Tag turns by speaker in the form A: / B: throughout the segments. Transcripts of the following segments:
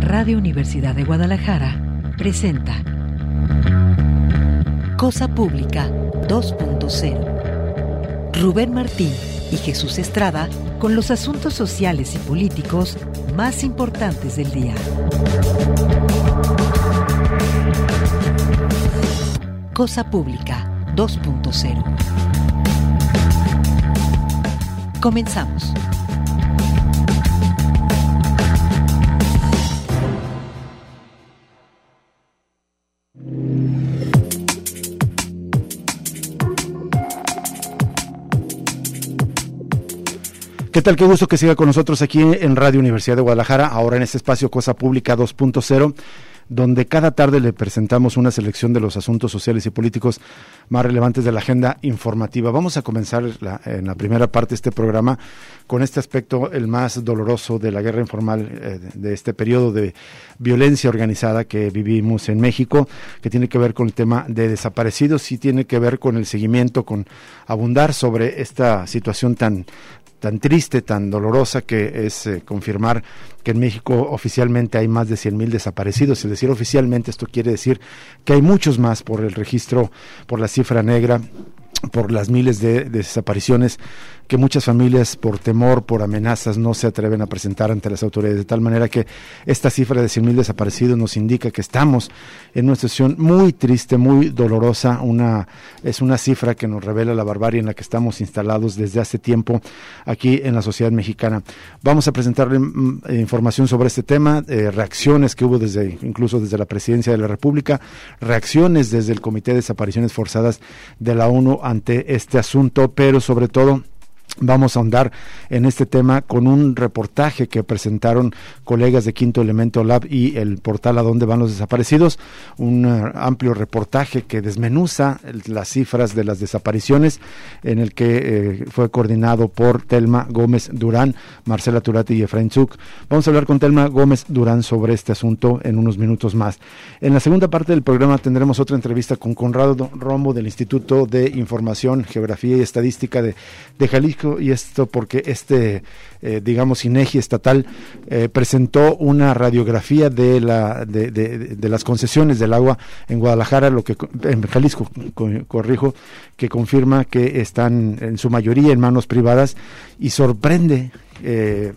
A: Radio Universidad de Guadalajara presenta Cosa Pública 2.0. Rubén Martín y Jesús Estrada con los asuntos sociales y políticos más importantes del día. Cosa Pública 2.0. Comenzamos.
B: ¿Qué tal? Qué gusto que siga con nosotros aquí en Radio Universidad de Guadalajara, ahora en este espacio Cosa Pública 2.0, donde cada tarde le presentamos una selección de los asuntos sociales y políticos más relevantes de la agenda informativa. Vamos a comenzar en la primera parte de este programa con este aspecto, el más doloroso de la guerra informal, de este periodo de violencia organizada que vivimos en México, que tiene que ver con el tema de desaparecidos y tiene que ver con el seguimiento, con abundar sobre esta situación tan triste, tan dolorosa, que es confirmar que en México oficialmente hay más de 100,000 desaparecidos. Es decir, oficialmente esto quiere decir que hay muchos más por el registro, por la cifra negra, por las miles de desapariciones que muchas familias, por temor, por amenazas, no se atreven a presentar ante las autoridades, de tal manera que esta cifra de 100,000 desaparecidos nos indica que estamos en una situación muy triste, muy dolorosa. Es una cifra que nos revela la barbarie en la que estamos instalados desde hace tiempo aquí en la sociedad mexicana. Vamos a presentarle información sobre este tema, reacciones que hubo incluso desde la Presidencia de la República, reacciones desde el Comité de Desapariciones Forzadas de la ONU ante este asunto, pero sobre todo vamos a ahondar en este tema con un reportaje que presentaron colegas de Quinto Elemento Lab y el portal A Dónde Van los Desaparecidos, un amplio reportaje que desmenuza las cifras de las desapariciones, en el que fue coordinado por Telma Gómez Durán, Marcela Turati y Efraín Zuc. Vamos a hablar con Telma Gómez Durán sobre este asunto en unos minutos más. En la segunda parte del programa tendremos otra entrevista con Conrado Romo del Instituto de Información, Geografía y Estadística de Jalisco, y esto porque INEGI estatal presentó una radiografía de las concesiones del agua en Guadalajara, en Jalisco, corrijo, que confirma que están en su mayoría en manos privadas, y sorprende, de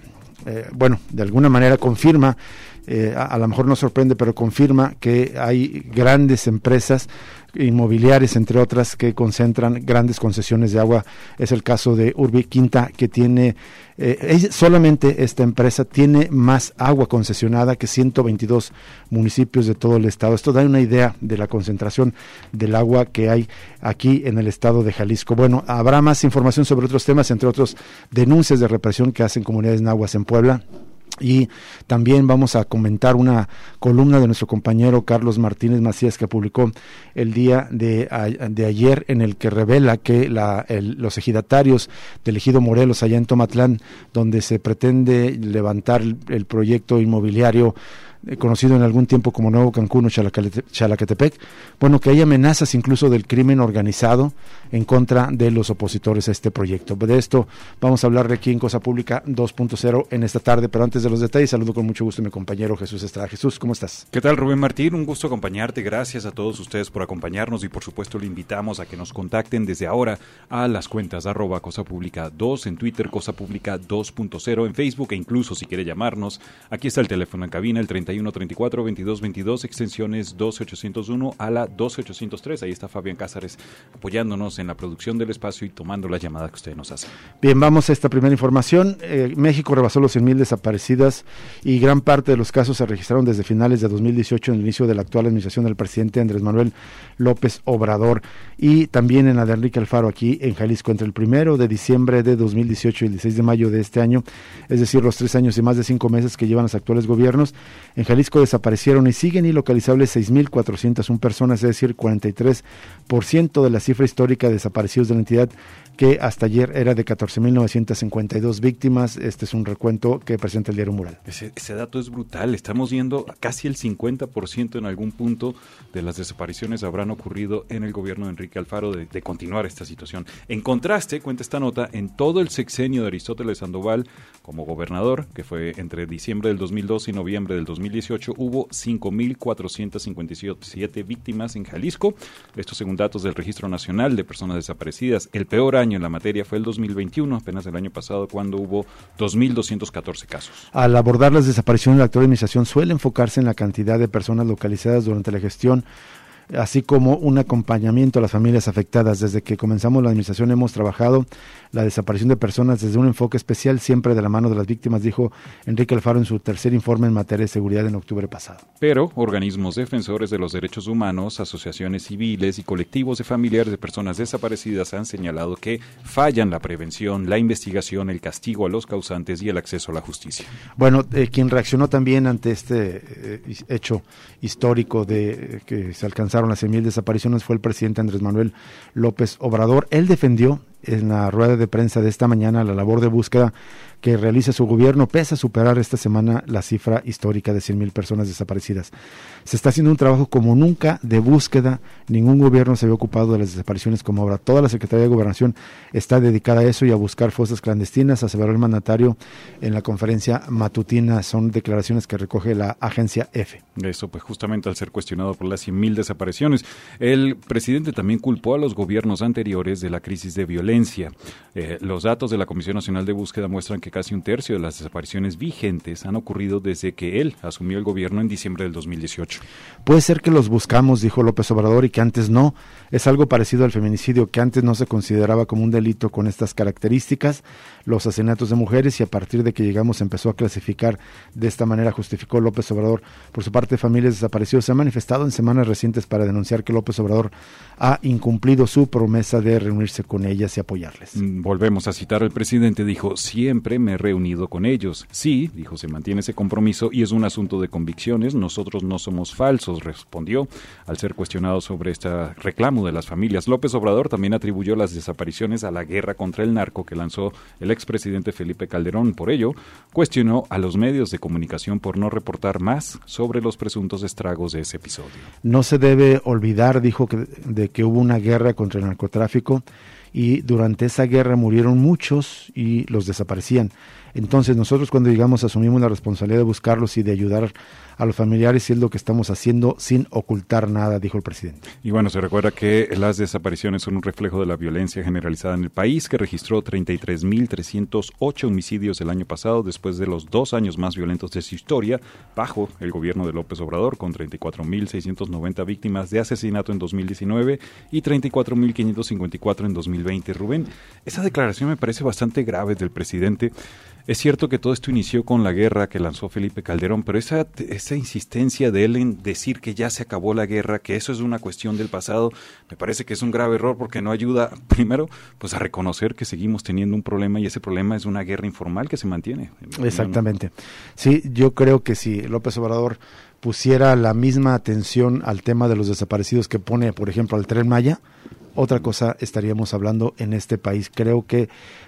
B: alguna manera confirma, a lo mejor no sorprende, pero confirma que hay grandes empresas inmobiliarias, entre otras, que concentran grandes concesiones de agua. Es el caso de Urbi Quinta, que tiene, solamente esta empresa tiene más agua concesionada que 122 municipios de todo el estado. Esto da una idea de la concentración del agua que hay aquí en el estado de Jalisco. Bueno, habrá más información sobre otros temas, entre otros denuncias de represión que hacen comunidades náhuatl en Puebla. Y también vamos a comentar una columna de nuestro compañero Carlos Martínez Macías, que publicó el día de ayer, en el que revela que los ejidatarios del ejido Morelos, allá en Tomatlán, donde se pretende levantar el proyecto inmobiliario conocido en algún tiempo como Nuevo Cancún o Xalacatepec, que hay amenazas incluso del crimen organizado en contra de los opositores a este proyecto. De esto vamos a hablar aquí en Cosa Pública 2.0 en esta tarde, pero antes de los detalles, saludo con mucho gusto a mi compañero Jesús Estrada. Jesús, ¿cómo estás?
C: ¿Qué tal, Rubén Martín? Un gusto acompañarte, gracias a todos ustedes por acompañarnos, y por supuesto le invitamos a que nos contacten desde ahora a las cuentas @Cosa Pública 2, en Twitter Cosa Pública 2.0, en Facebook, e incluso si quiere llamarnos, aquí está el teléfono en cabina, el 3134-2222, extensiones 12801 a la 12803. Ahí está Fabián Cázares apoyándonos en la producción del espacio y tomando las llamadas que usted nos hace.
B: Bien, vamos a esta primera información. México rebasó los 100,000 desaparecidas, y gran parte de los casos se registraron desde finales de 2018, en el inicio de la actual administración del presidente Andrés Manuel López Obrador, y también en la de Enrique Alfaro aquí en Jalisco. Entre el 1 de diciembre de 2018 y el 16 de mayo de este año, es decir, los 3 años y más de 5 meses que llevan los actuales gobiernos, en Jalisco desaparecieron y siguen ilocalizables 6,401 personas, es decir, 43% de la cifra histórica de desaparecidos de la entidad, que hasta ayer era de 14,952 víctimas. Este es un recuento que presenta el diario Mural.
C: Ese dato es brutal. Estamos viendo casi el 50% en algún punto de las desapariciones habrán ocurrido en el gobierno de Enrique Alfaro, de continuar esta situación. En contraste, cuenta esta nota, en todo el sexenio de Aristóteles Sandoval como gobernador, que fue entre diciembre del 2012 y noviembre del 2013, 2018 hubo 5.457 víctimas en Jalisco. Esto según datos del Registro Nacional de Personas Desaparecidas. El peor año en la materia fue el 2021, apenas el año pasado, cuando hubo 2.214 casos.
B: Al abordar las desapariciones, la actual administración suele enfocarse en la cantidad de personas localizadas durante la gestión, así como un acompañamiento a las familias afectadas. Desde que comenzamos la administración hemos trabajado la desaparición de personas desde un enfoque especial, siempre de la mano de las víctimas, dijo Enrique Alfaro en su tercer informe en materia de seguridad en octubre pasado.
C: Pero organismos defensores de los derechos humanos, asociaciones civiles y colectivos de familiares de personas desaparecidas han señalado que fallan la prevención, la investigación, el castigo a los causantes y el acceso a la justicia.
B: Bueno, quien reaccionó también ante este hecho histórico de que se alcanzaron las 100,000 desapariciones fue el presidente Andrés Manuel López Obrador. Él defendió en la rueda de prensa de esta mañana la labor de búsqueda que realiza su gobierno, pese a superar esta semana la cifra histórica de 100,000 personas desaparecidas. Se está haciendo un trabajo como nunca de búsqueda, ningún gobierno se había ocupado de las desapariciones como ahora. Toda la Secretaría de Gobernación está dedicada a eso y a buscar fosas clandestinas, aseveró el mandatario en la conferencia matutina. Son declaraciones que recoge la agencia EFE.
C: Eso, pues justamente al ser cuestionado por las 100,000 desapariciones, el presidente también culpó a los gobiernos anteriores de la crisis de violencia. Los datos de la Comisión Nacional de Búsqueda muestran que casi un tercio de las desapariciones vigentes han ocurrido desde que él asumió el gobierno en diciembre del 2018.
B: Puede ser que los buscamos, dijo López Obrador, y que antes no. Es algo parecido al feminicidio, que antes no se consideraba como un delito con estas características, los asesinatos de mujeres, y a partir de que llegamos empezó a clasificar de esta manera, justificó López Obrador. Por su parte, familias desaparecidos se han manifestado en semanas recientes para denunciar que López Obrador ha incumplido su promesa de reunirse con ellas y apoyarles.
C: Volvemos a citar al presidente, dijo: siempre me he reunido con ellos. Sí, dijo, se mantiene ese compromiso y es un asunto de convicciones, nosotros no somos falsos, respondió al ser cuestionado sobre este reclamo de las familias. López Obrador también atribuyó las desapariciones a la guerra contra el narco que lanzó el expresidente Felipe Calderón. Por ello, cuestionó a los medios de comunicación por no reportar más sobre los presuntos estragos de ese episodio.
B: No se debe olvidar, dijo, de que hubo una guerra contra el narcotráfico y durante esa guerra murieron muchos y los desaparecían. Entonces nosotros cuando llegamos asumimos la responsabilidad de buscarlos y de ayudar a los familiares, y es lo que estamos haciendo sin ocultar nada, dijo el presidente.
C: Y bueno, se recuerda que las desapariciones son un reflejo de la violencia generalizada en el país, que registró 33.308 homicidios el año pasado, después de los 2 años más violentos de su historia, bajo el gobierno de López Obrador, con 34.690 víctimas de asesinato en 2019 y 34.554 en 2020. Rubén, esa declaración me parece bastante grave del presidente. Es cierto que todo esto inició con la guerra que lanzó Felipe Calderón, pero esa insistencia de él en decir que ya se acabó la guerra, que eso es una cuestión del pasado, me parece que es un grave error porque no ayuda, primero, pues a reconocer que seguimos teniendo un problema y ese problema es una guerra informal que se mantiene.
B: Exactamente. Sí, yo creo que si López Obrador pusiera la misma atención al tema de los desaparecidos que pone, por ejemplo, al Tren Maya, otra cosa estaríamos hablando en este país. Creo que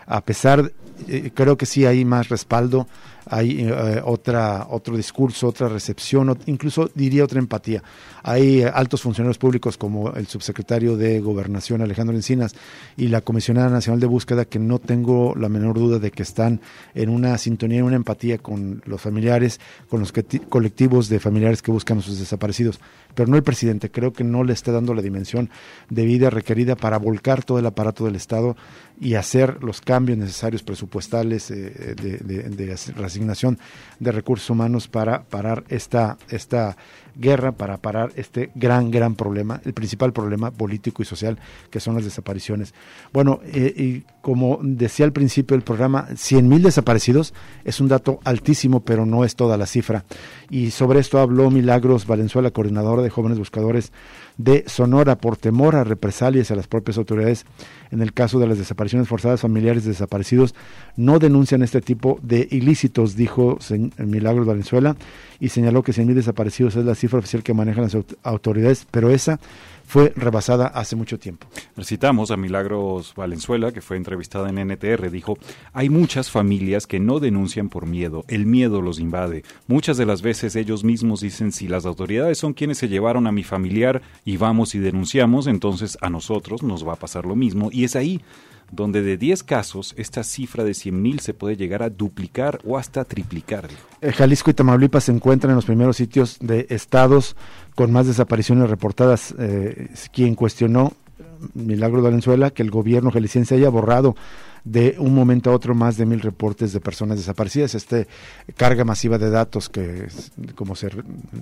B: creo que sí hay más respaldo, hay otro discurso, otra recepción, incluso diría otra empatía. Hay altos funcionarios públicos como el subsecretario de Gobernación Alejandro Encinas y la Comisionada Nacional de Búsqueda, que no tengo la menor duda de que están en una sintonía, en una empatía con los familiares, con los colectivos de familiares que buscan a sus desaparecidos, pero no el presidente. Creo que no le está dando la dimensión debida, requerida para volcar todo el aparato del Estado y hacer los cambios necesarios presupuestales de reasignación de recursos humanos para parar esta guerra, para parar este gran problema, el principal problema político y social que son las desapariciones. Bueno, y como decía al principio del programa, 100,000 desaparecidos es un dato altísimo, pero no es toda la cifra. Y sobre esto habló Milagros Valenzuela, coordinadora de Jóvenes Buscadores de Sonora. Por temor a represalias a las propias autoridades en el caso de las desapariciones forzadas, familiares de desaparecidos no denuncian este tipo de ilícitos, dijo Milagros Valenzuela, y señaló que 100,000 desaparecidos es la cifra oficial que manejan las autoridades, pero esa fue rebasada hace mucho tiempo.
C: Citamos a Milagros Valenzuela, que fue entrevistada en NTR, dijo: hay muchas familias que no denuncian por miedo, el miedo los invade. Muchas de las veces ellos mismos dicen: si las autoridades son quienes se llevaron a mi familiar y vamos y denunciamos, entonces a nosotros nos va a pasar lo mismo. Y es ahí donde de 10 casos, esta cifra de 100,000 se puede llegar a duplicar o hasta triplicar.
B: Jalisco y Tamaulipas se encuentran en los primeros sitios de estados con más desapariciones reportadas. Quien cuestionó, Milagros Valenzuela, que el gobierno jalisciense haya borrado de un momento a otro más de 1,000 reportes de personas desaparecidas. Carga masiva de datos que, como se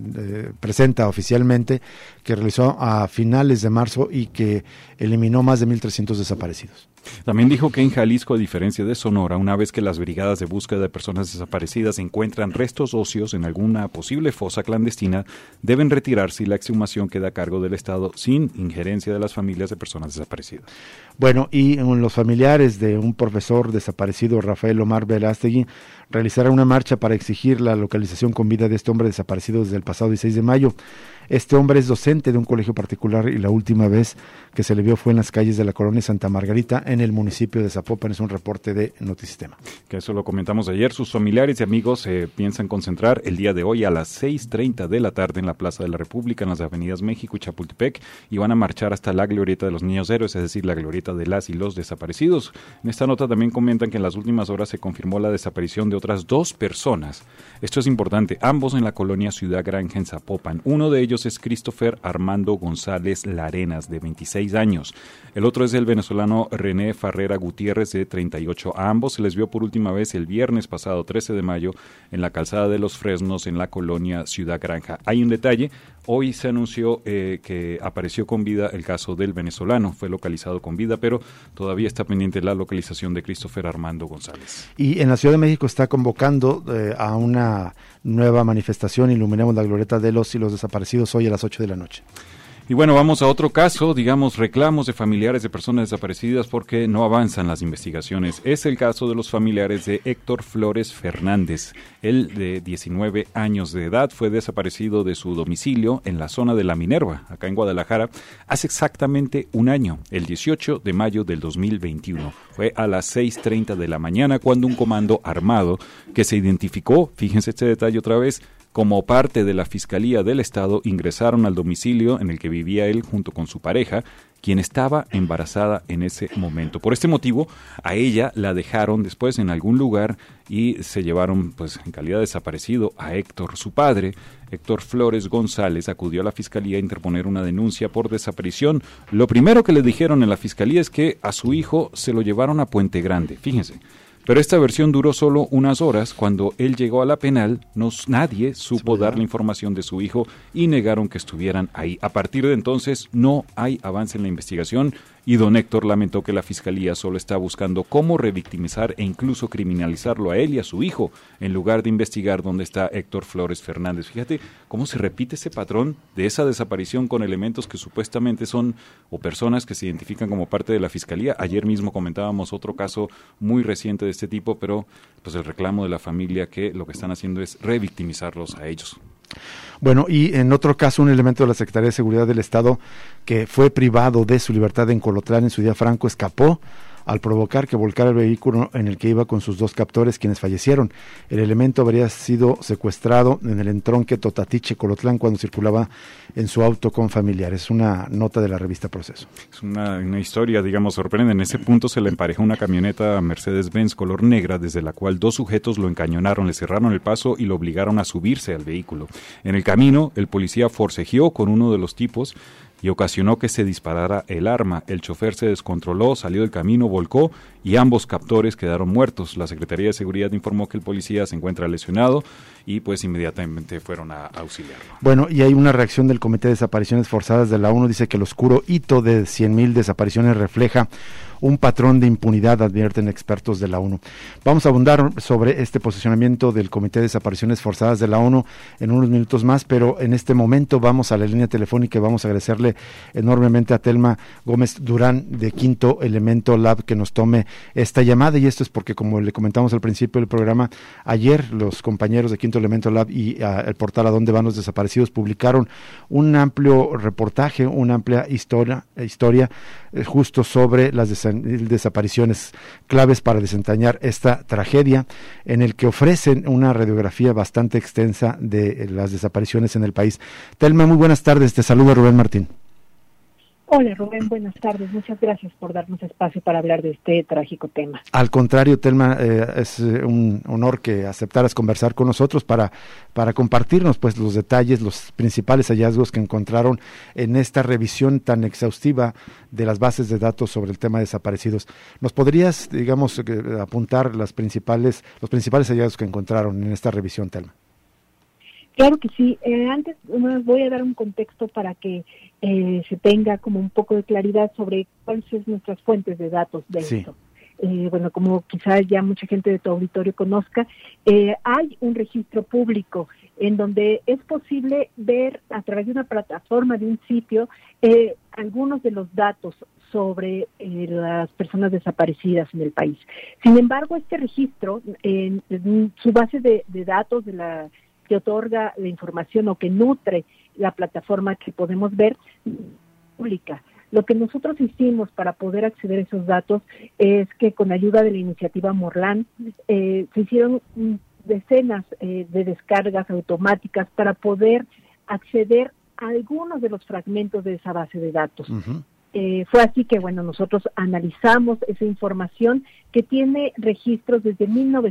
B: presenta oficialmente, que realizó a finales de marzo y que eliminó más de 1,300 desaparecidos.
C: También dijo que en Jalisco, a diferencia de Sonora, una vez que las brigadas de búsqueda de personas desaparecidas encuentran restos óseos en alguna posible fosa clandestina, deben retirarse y la exhumación queda a cargo del Estado sin injerencia de las familias de personas desaparecidas.
B: Bueno, y los familiares de un profesor desaparecido, Rafael Omar Verástegui, realizarán una marcha para exigir la localización con vida de este hombre desaparecido desde el pasado 16 de mayo. Este hombre es docente de un colegio particular y la última vez que se le vio fue en las calles de la colonia Santa Margarita, en el municipio de Zapopan. Es un reporte de Notisistema.
C: Que eso lo comentamos ayer. Sus familiares y amigos se piensan concentrar el día de hoy a las 6:30 de la tarde en la Plaza de la República, en las avenidas México y Chapultepec, y van a marchar hasta la glorieta de los niños héroes, es decir, la glorieta de las y los desaparecidos. En esta nota también comentan que en las últimas horas se confirmó la desaparición de otras 2 personas. Esto es importante, ambos en la colonia Ciudad Granja en Zapopan. Uno de ellos es Christopher Armando González Larenas, de 26 años. El otro es el venezolano René Farrera Gutiérrez, de 38. A ambos se les vio por última vez el viernes pasado, 13 de mayo, en la calzada de Los Fresnos, en la colonia Ciudad Granja. Hay un detalle: hoy se anunció que apareció con vida el caso del venezolano, fue localizado con vida, pero todavía está pendiente la localización de Christopher Armando González.
B: Y en la Ciudad de México está convocando a una nueva manifestación: Iluminemos la glorieta de los y los desaparecidos, hoy a las 8 de la noche.
C: Y bueno, vamos a otro caso, digamos, reclamos de familiares de personas desaparecidas porque no avanzan las investigaciones. Es el caso de los familiares de Héctor Flores Fernández. Él, de 19 años de edad, fue desaparecido de su domicilio en la zona de La Minerva, acá en Guadalajara, hace exactamente un año, el 18 de mayo del 2021. Fue a las 6:30 de la mañana cuando un comando armado que se identificó, fíjense este detalle otra vez, como parte de la Fiscalía del Estado, ingresaron al domicilio en el que vivía él junto con su pareja, quien estaba embarazada en ese momento. Por este motivo, a ella la dejaron después en algún lugar y se llevaron, pues, en calidad de desaparecido a Héctor. Su padre, Héctor Flores González, acudió a la Fiscalía a interponer una denuncia por desaparición. Lo primero que le dijeron en la Fiscalía es que a su hijo se lo llevaron a Puente Grande, fíjense. Pero esta versión duró solo unas horas. Cuando él llegó a la penal, nadie supo darle información de su hijo y negaron que estuvieran ahí. A partir de entonces no hay avance en la investigación y don Héctor lamentó que la Fiscalía solo está buscando cómo revictimizar e incluso criminalizarlo a él y a su hijo, en lugar de investigar dónde está Héctor Flores Fernández. Fíjate cómo se repite ese patrón de esa desaparición con elementos que supuestamente son o personas que se identifican como parte de la Fiscalía. Ayer mismo comentábamos otro caso muy reciente de este tipo, pero pues el reclamo de la familia que lo que están haciendo es revictimizarlos a ellos.
B: Bueno, y en otro caso, un elemento de la Secretaría de Seguridad del Estado que fue privado de su libertad en Colotlán, en Ciudad Franco, escapó al provocar que volcara el vehículo en el que iba con sus 2 captores, quienes fallecieron. El elemento habría sido secuestrado en el entronque Totatiche, Colotlán, cuando circulaba en su auto con familiares. Una nota de la revista Proceso.
C: Es una historia, digamos, sorprendente. En ese punto se le emparejó una camioneta Mercedes-Benz color negra, desde la cual 2 sujetos lo encañonaron, le cerraron el paso y lo obligaron a subirse al vehículo. En el camino, el policía forcejeó con uno de los tipos y ocasionó que se disparara el arma. El chofer se descontroló, salió del camino, volcó y ambos captores quedaron muertos. La Secretaría de Seguridad informó que el policía se encuentra lesionado y pues inmediatamente fueron a auxiliarlo.
B: Bueno, y hay una reacción del Comité de Desapariciones Forzadas de la ONU, dice que el oscuro hito de 100,000 desapariciones refleja un patrón de impunidad, advierten expertos de la ONU. Vamos a abundar sobre este posicionamiento del Comité de Desapariciones Forzadas de la ONU en unos minutos más, pero en este momento vamos a la línea telefónica y vamos a agradecerle enormemente a Telma Gómez Durán de Quinto Elemento Lab que nos tome esta llamada, y esto es porque, como le comentamos al principio del programa, ayer los compañeros de Quinto Elemento Lab y el portal A Dónde Van los Desaparecidos publicaron un amplio reportaje, una amplia historia justo sobre las desapariciones, claves para desentrañar esta tragedia, en el que ofrecen una radiografía bastante extensa de las desapariciones en el país. Telma, muy buenas tardes, te saluda Rubén Martín.
D: Hola Rubén, buenas tardes. Muchas gracias por darnos espacio para hablar de este trágico tema.
B: Al contrario, Telma, es un honor que aceptaras conversar con nosotros para compartirnos pues los detalles, los principales hallazgos que encontraron en esta revisión tan exhaustiva de las bases de datos sobre el tema de desaparecidos. ¿Nos podrías, digamos, apuntar los principales hallazgos que encontraron en esta revisión, Telma?
D: Claro que sí. Antes voy a dar un contexto para que se tenga como un poco de claridad sobre cuáles son nuestras fuentes de datos de esto. Bueno, como quizás ya mucha gente de tu auditorio conozca, hay un registro público en donde es posible ver a través de una plataforma, de un sitio, algunos de los datos sobre las personas desaparecidas en el país. Sin embargo, este registro, en su base de datos que otorga la información o que nutre la plataforma que podemos ver, pública. Lo que nosotros hicimos para poder acceder a esos datos es que con ayuda de la iniciativa Morlán se hicieron decenas de descargas automáticas para poder acceder a algunos de los fragmentos de esa base de datos. Uh-huh. Fue así que, bueno, nosotros analizamos esa información que tiene registros desde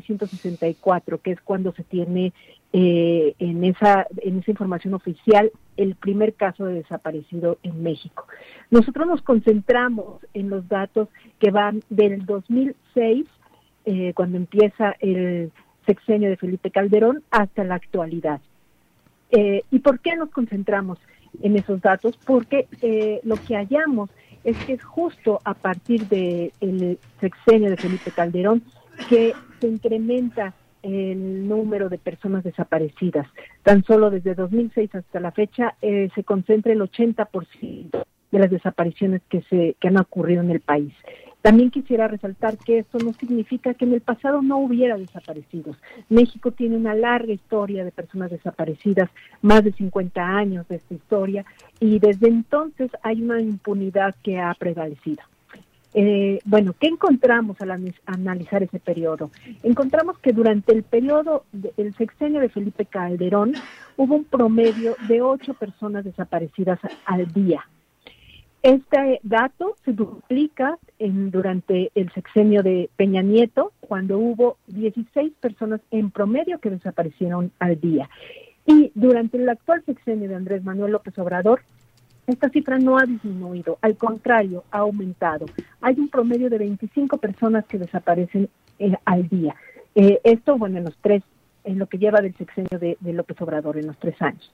D: 1964, que es cuando se tiene en esa información oficial el primer caso de desaparecido en México. Nosotros nos concentramos en los datos que van del 2006, cuando empieza el sexenio de Felipe Calderón, hasta la actualidad. ¿Y por qué nos concentramos en esos datos? Porque lo que hallamos es que es justo a partir del sexenio de Felipe Calderón que se incrementa el número de personas desaparecidas. Tan solo desde 2006 hasta la fecha se concentra el 80% de las desapariciones que han ocurrido en el país. También quisiera resaltar que esto no significa que en el pasado no hubiera desaparecidos. México tiene una larga historia de personas desaparecidas, más de 50 años de esta historia, y desde entonces hay una impunidad que ha prevalecido. Bueno, ¿qué encontramos al analizar ese periodo? Encontramos que durante el periodo del sexenio de Felipe Calderón hubo un promedio de 8 personas desaparecidas al día. Este dato se duplica durante el sexenio de Peña Nieto, cuando hubo 16 personas en promedio que desaparecieron al día. Y durante el actual sexenio de Andrés Manuel López Obrador, esta cifra no ha disminuido, al contrario, ha aumentado. Hay un promedio de 25 personas que desaparecen al día. Esto, bueno, en lo que lleva del sexenio de López Obrador, en los 3 años.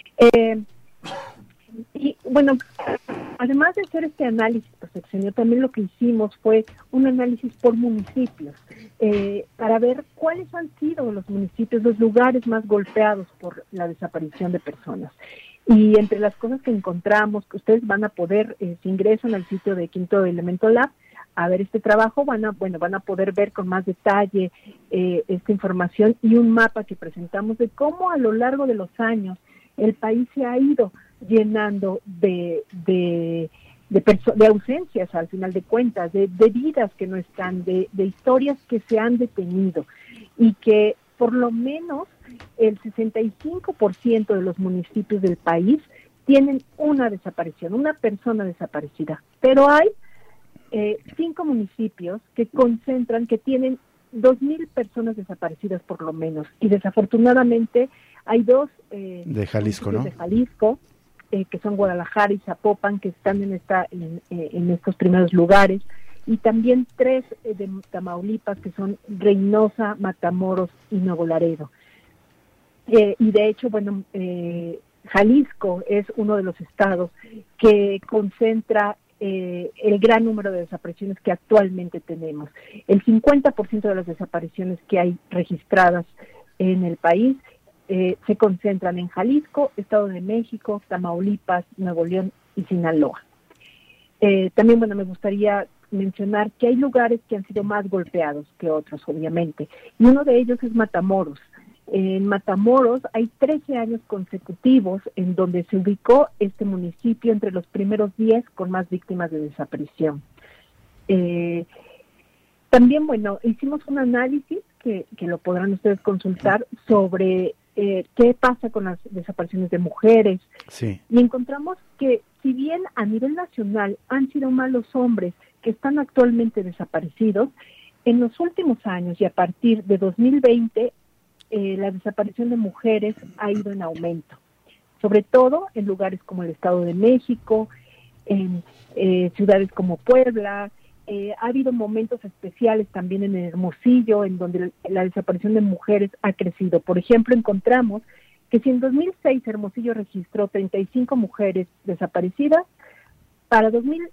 D: Y bueno, además de hacer este análisis por sexenio, también lo que hicimos fue un análisis por municipios, para ver cuáles han sido los municipios, los lugares más golpeados por la desaparición de personas. Y entre las cosas que encontramos, que ustedes van a poder, si ingresan al sitio de Quinto Elemento Lab, a ver este trabajo, van a poder ver con más detalle esta información y un mapa que presentamos de cómo a lo largo de los años el país se ha ido llenando de ausencias, al final de cuentas, de vidas que no están, de historias que se han detenido, y que por lo menos el 65% de los municipios del país tienen una desaparición, una persona desaparecida. Pero hay 5 municipios que tienen 2,000 personas desaparecidas por lo menos, y desafortunadamente hay 2
B: de Jalisco, ¿no?
D: De Jalisco, que son Guadalajara y Zapopan, que están en estos primeros lugares, y también 3 de Tamaulipas, que son Reynosa, Matamoros y Nuevo Laredo. Y de hecho, bueno, Jalisco es uno de los estados que concentra el gran número de desapariciones que actualmente tenemos. El 50% de las desapariciones que hay registradas en el país se concentran en Jalisco, Estado de México, Tamaulipas, Nuevo León y Sinaloa. También, bueno, me gustaría mencionar que hay lugares que han sido más golpeados que otros, obviamente, y uno de ellos es Matamoros. En Matamoros hay 13 años consecutivos en donde se ubicó este municipio entre los primeros 10 con más víctimas de desaparición. También, hicimos un análisis que lo podrán ustedes consultar sobre qué pasa con las desapariciones de mujeres.
B: Sí.
D: Y encontramos que si bien a nivel nacional han sido más los hombres que están actualmente desaparecidos, en los últimos años y a partir de 2020, la desaparición de mujeres ha ido en aumento, sobre todo en lugares como el Estado de México, en ciudades como Puebla. Ha habido momentos especiales también en Hermosillo, en donde la desaparición de mujeres ha crecido. Por ejemplo, encontramos que si en 2006 Hermosillo registró 35 mujeres desaparecidas, para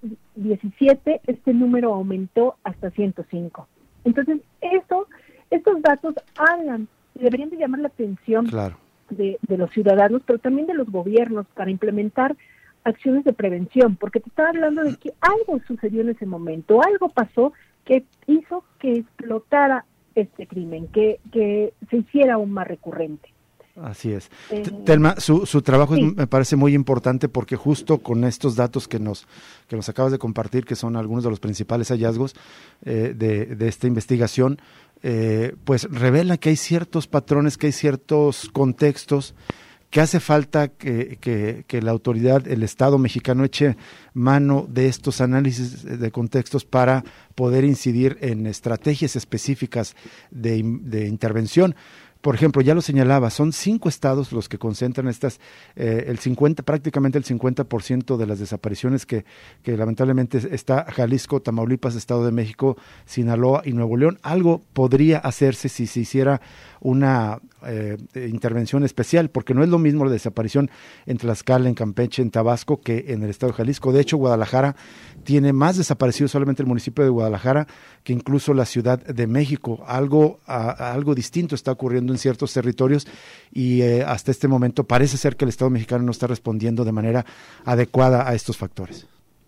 D: 2017 este número aumentó hasta 105. Entonces, estos datos hablan, deberían de llamar la atención de los ciudadanos, pero también de los gobiernos para implementar acciones de prevención, porque te estaba hablando de que algo sucedió en ese momento, algo pasó que hizo que explotara este crimen, que se hiciera aún más recurrente.
B: Así es. Thelma, su trabajo me parece muy importante porque justo con estos datos que nos acabas de compartir, que son algunos de los principales hallazgos de esta investigación, pues revela que hay ciertos patrones, que hay ciertos contextos que hace falta que la autoridad, el Estado mexicano eche mano de estos análisis de contextos para poder incidir en estrategias específicas de intervención. Por ejemplo, ya lo señalaba, son 5 estados los que concentran prácticamente el 50% de las desapariciones que lamentablemente está Jalisco, Tamaulipas, Estado de México, Sinaloa y Nuevo León. Algo podría hacerse si se hiciera una intervención especial, porque no es lo mismo la desaparición en Tlaxcala, en Campeche, en Tabasco, que en el estado de Jalisco. De hecho, Guadalajara tiene más desaparecidos, solamente el municipio de Guadalajara, que incluso la Ciudad de México. Algo distinto está ocurriendo en ciertos territorios y hasta este momento parece ser que el Estado mexicano no está respondiendo de manera adecuada a estos factores.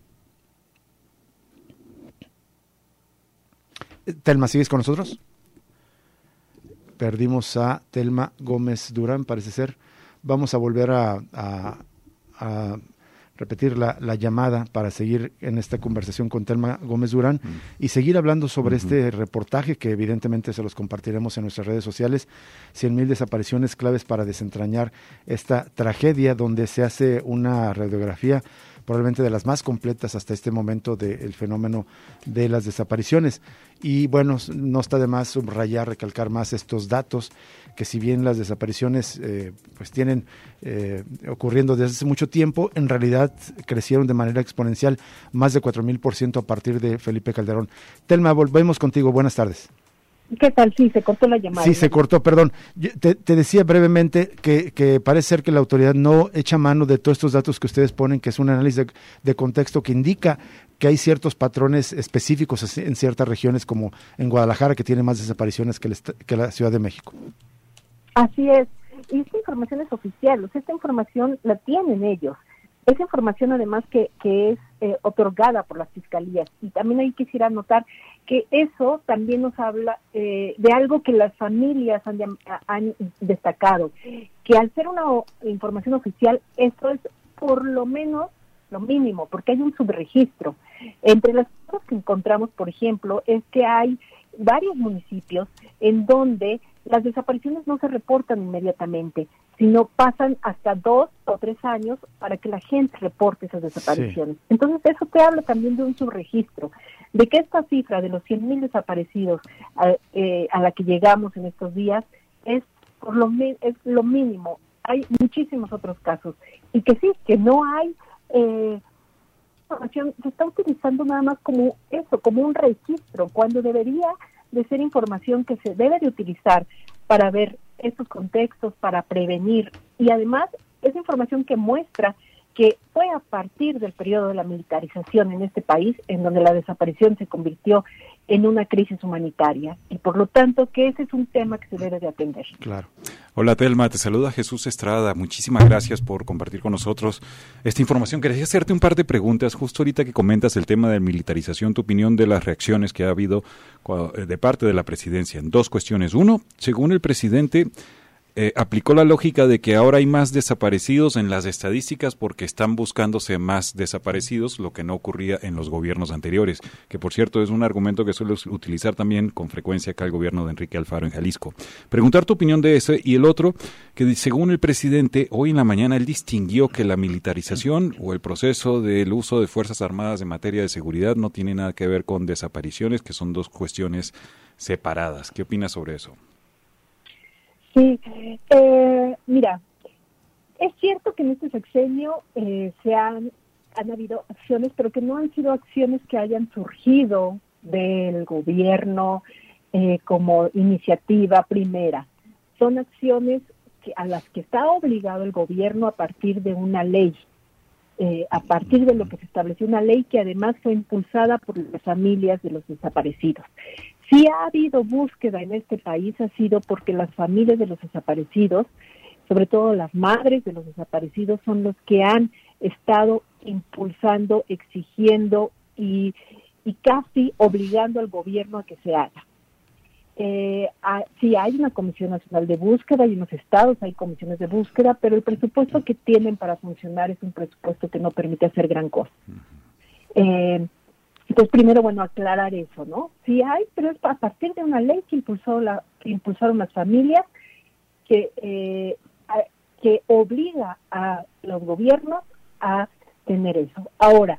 B: Thelma, ¿sigues con nosotros? Perdimos a Thelma Gómez Durán, parece ser. Vamos a volver a repetir la llamada para seguir en esta conversación con Thelma Gómez Durán y seguir hablando sobre este reportaje que evidentemente se los compartiremos en nuestras redes sociales. 100,000 desapariciones claves para desentrañar esta tragedia, donde se hace una radiografía probablemente de las más completas hasta este momento del fenómeno de las desapariciones. Y bueno, no está de más subrayar, recalcar más estos datos, que si bien las desapariciones pues tienen ocurriendo desde hace mucho tiempo, en realidad crecieron de manera exponencial, más de 4,000% a partir de Felipe Calderón. Thelma, volvemos contigo, buenas tardes.
D: ¿Qué tal? Sí, se cortó la llamada.
B: Sí, se cortó, perdón. Te decía brevemente que parece ser que la autoridad no echa mano de todos estos datos que ustedes ponen, que es un análisis de contexto que indica que hay ciertos patrones específicos en ciertas regiones, como en Guadalajara, que tiene más desapariciones que la Ciudad de México.
D: Así es. Y esta información es oficial, o sea, esta información la tienen ellos. Esa información además que es otorgada por las fiscalías. Y también ahí quisiera anotar que eso también nos habla de algo que las familias han destacado, que al ser una información oficial, esto es por lo menos lo mínimo, porque hay un subregistro. Entre las cosas que encontramos, por ejemplo, es que hay varios municipios en donde las desapariciones no se reportan inmediatamente, sino pasan hasta 2 o 3 años para que la gente reporte esas desapariciones. Sí. Entonces eso te habla también de un subregistro, de que esta cifra de los 100,000 desaparecidos a la que llegamos en estos días es lo mínimo. Hay muchísimos otros casos y que sí, que no hay información, se está utilizando nada más como eso, como un registro, cuando debería de ser información que se debe de utilizar para ver estos contextos, para prevenir, y además es información que muestra que fue a partir del periodo de la militarización en este país en donde la desaparición se convirtió en una crisis humanitaria, y por lo tanto que ese es un tema que se debe de atender.
C: Claro. Hola Thelma, te saluda Jesús Estrada, muchísimas gracias por compartir con nosotros esta información. Quería hacerte un par de preguntas, justo ahorita que comentas el tema de militarización, tu opinión de las reacciones que ha habido de parte de la presidencia en 2 cuestiones. 1, según el presidente, aplicó la lógica de que ahora hay más desaparecidos en las estadísticas porque están buscándose más desaparecidos, lo que no ocurría en los gobiernos anteriores, que por cierto es un argumento que suele utilizar también con frecuencia acá el gobierno de Enrique Alfaro en Jalisco. Preguntar tu opinión de ese, y el otro, que según el presidente, hoy en la mañana él distinguió que la militarización o el proceso del uso de Fuerzas Armadas en materia de seguridad no tiene nada que ver con desapariciones, que son dos cuestiones separadas. ¿Qué opinas sobre eso?
D: Sí, mira, es cierto que en este sexenio han habido acciones, pero que no han sido acciones que hayan surgido del gobierno como iniciativa primera. Son acciones a las que está obligado el gobierno a partir de una ley, a partir de lo que se estableció, una ley que además fue impulsada por las familias de los desaparecidos. Si ha habido búsqueda en este país, ha sido porque las familias de los desaparecidos, sobre todo las madres de los desaparecidos, son los que han estado impulsando, exigiendo y casi obligando al gobierno a que se haga. Sí hay una Comisión Nacional de Búsqueda, y en los estados hay comisiones de búsqueda, pero el presupuesto que tienen para funcionar es un presupuesto que no permite hacer gran cosa. Entonces, primero, aclarar eso, ¿no? Sí hay, pero es a partir de una ley que impulsaron las familias que obliga a los gobiernos a tener eso. Ahora,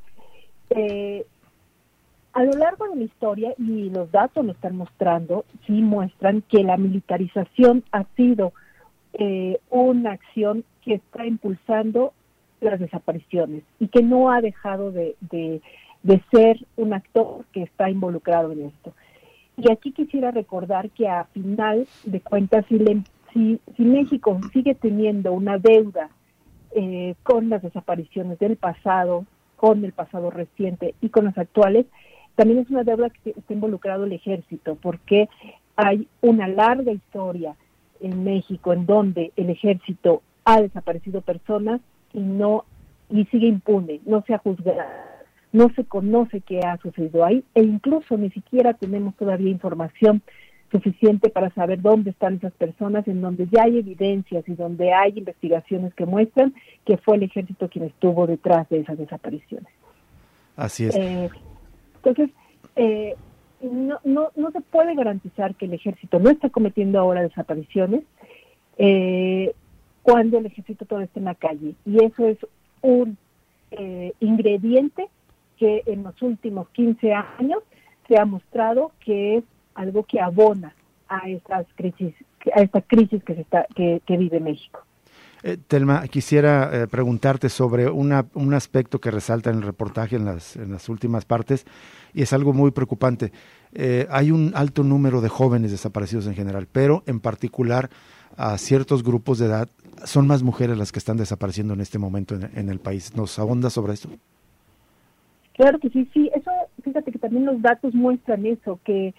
D: a lo largo de la historia, y los datos lo están mostrando, sí muestran que la militarización ha sido una acción que está impulsando las desapariciones y que no ha dejado de ser un actor que está involucrado en esto. Y aquí quisiera recordar que a final de cuentas, si México sigue teniendo una deuda con las desapariciones del pasado, con el pasado reciente y con las actuales, también es una deuda que está involucrado el ejército, porque hay una larga historia en México en donde el ejército ha desaparecido personas y sigue impune, no se ha juzgado. No se conoce qué ha sucedido ahí, e incluso ni siquiera tenemos todavía información suficiente para saber dónde están esas personas, en donde ya hay evidencias y donde hay investigaciones que muestran que fue el ejército quien estuvo detrás de esas desapariciones.
B: Así es.
D: Entonces, no se puede garantizar que el ejército no está cometiendo ahora desapariciones cuando el ejército todavía está en la calle. Y eso es un ingrediente que en los últimos 15 años se ha mostrado que es algo que abona a esta crisis que vive México.
B: Thelma, quisiera preguntarte sobre un aspecto que resalta en el reportaje en las últimas partes, y es algo muy preocupante. Hay un alto número de jóvenes desaparecidos en general, pero en particular a ciertos grupos de edad. Son más mujeres las que están desapareciendo en este momento en el país. ¿Nos ahondas sobre esto?
D: Claro que sí. Eso, fíjate que también los datos muestran eso, que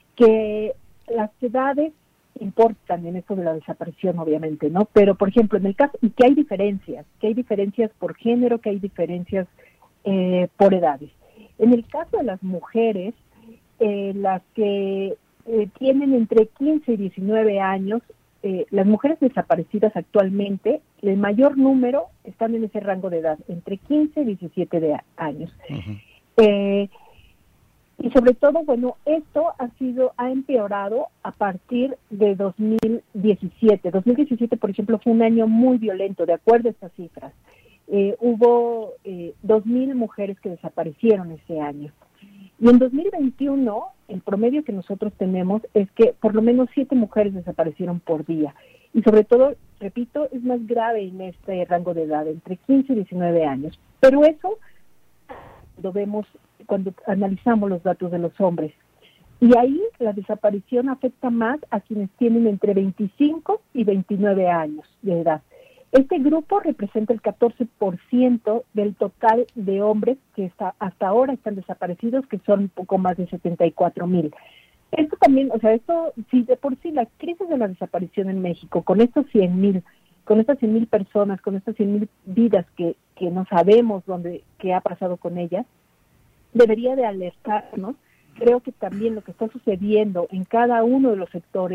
D: las edades importan en esto de la desaparición, obviamente, ¿no? Pero, por ejemplo, en el caso, y que hay diferencias por género, que hay diferencias por edades. En el caso de las mujeres, las que tienen entre 15 y 19 años, las mujeres desaparecidas actualmente, el mayor número están en ese rango de edad, entre 15 y 17 años. Uh-huh. Y sobre todo, esto ha empeorado a partir de 2017. 2017, por ejemplo, fue un año muy violento, de acuerdo a estas cifras. Hubo 2,000 mujeres que desaparecieron ese año. Y en 2021, el promedio que nosotros tenemos es que por lo menos 7 mujeres desaparecieron por día. Y sobre todo, repito, es más grave en este rango de edad, entre 15 y 19 años. Pero eso lo vemos cuando analizamos los datos de los hombres. Y ahí la desaparición afecta más a quienes tienen entre 25 y 29 años de edad. Este grupo representa el 14% del total de hombres que hasta ahora están desaparecidos, que son un poco más de 74,000. Esto también, si de por sí la crisis de la desaparición en México, con estas 100,000 personas, con estas 100,000 vidas que no sabemos qué ha pasado con ellas, debería de alertarnos. Creo que también lo que está sucediendo en cada uno de los sectores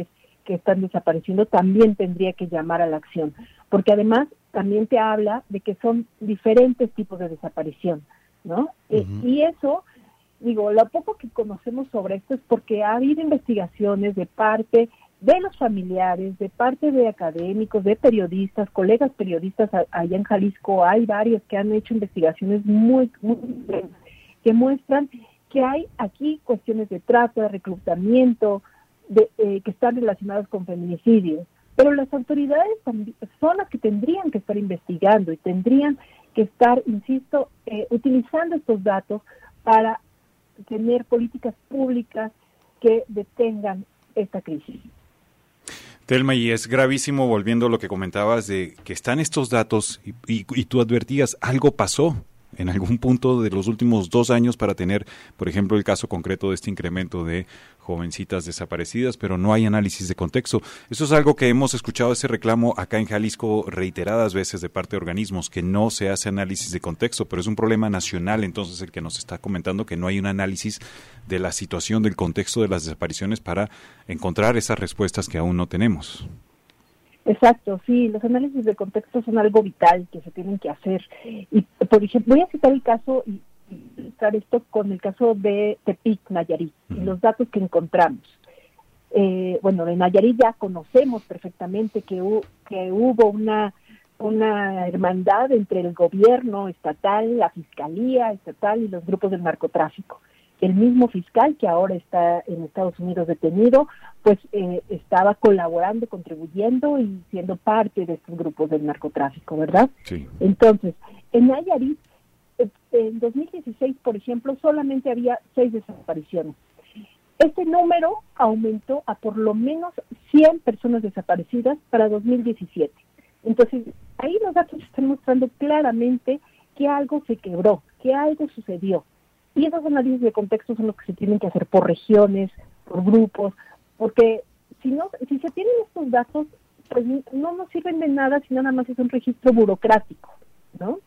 D: que están desapareciendo también tendría que llamar a la acción, porque además también te habla de que son diferentes tipos de desaparición, ¿no? Y eso, digo, lo poco que conocemos sobre esto es porque ha habido investigaciones de parte de los familiares, de parte de académicos, de periodistas, colegas periodistas allá en Jalisco. Hay varios que han hecho investigaciones muy que muestran que hay aquí cuestiones de trata, de reclutamiento, que están relacionadas con feminicidios. Pero las autoridades también son las que tendrían que estar investigando y tendrían que estar, insisto, utilizando estos datos para tener políticas públicas que detengan esta crisis.
C: Telma, y es gravísimo, volviendo a lo que comentabas, de que están estos datos y tú advertías, algo pasó en algún punto de los últimos 2 años para tener, por ejemplo, el caso concreto de este incremento de jovencitas desaparecidas, pero no hay análisis de contexto. Eso es algo que hemos escuchado, ese reclamo acá en Jalisco reiteradas veces de parte de organismos, que no se hace análisis de contexto, pero es un problema nacional, entonces, el que nos está comentando que no hay un análisis de la situación, del contexto de las desapariciones para encontrar esas respuestas que aún no tenemos.
D: Exacto, sí, los análisis de contexto son algo vital que se tienen que hacer. Y, por ejemplo, voy a citar el caso y ilustrar esto con el caso de Tepic, Nayarit, y los datos que encontramos. Bueno, de Nayarit ya conocemos perfectamente que hubo una hermandad entre el gobierno estatal, la fiscalía estatal y los grupos del narcotráfico. El mismo fiscal que ahora está en Estados Unidos detenido, pues estaba colaborando, contribuyendo y siendo parte de estos grupos del narcotráfico, ¿verdad?
C: Sí.
D: Entonces, en Nayarit, en 2016, por ejemplo, solamente había 6 desapariciones. Este número aumentó a por lo menos 100 personas desaparecidas para 2017. Entonces, ahí los datos están mostrando claramente que algo se quebró, que algo sucedió. Y esos análisis de contexto son los que se tienen que hacer por regiones, por grupos, porque si se tienen estos datos, pues no nos sirven de nada si nada más es un registro burocrático, ¿no?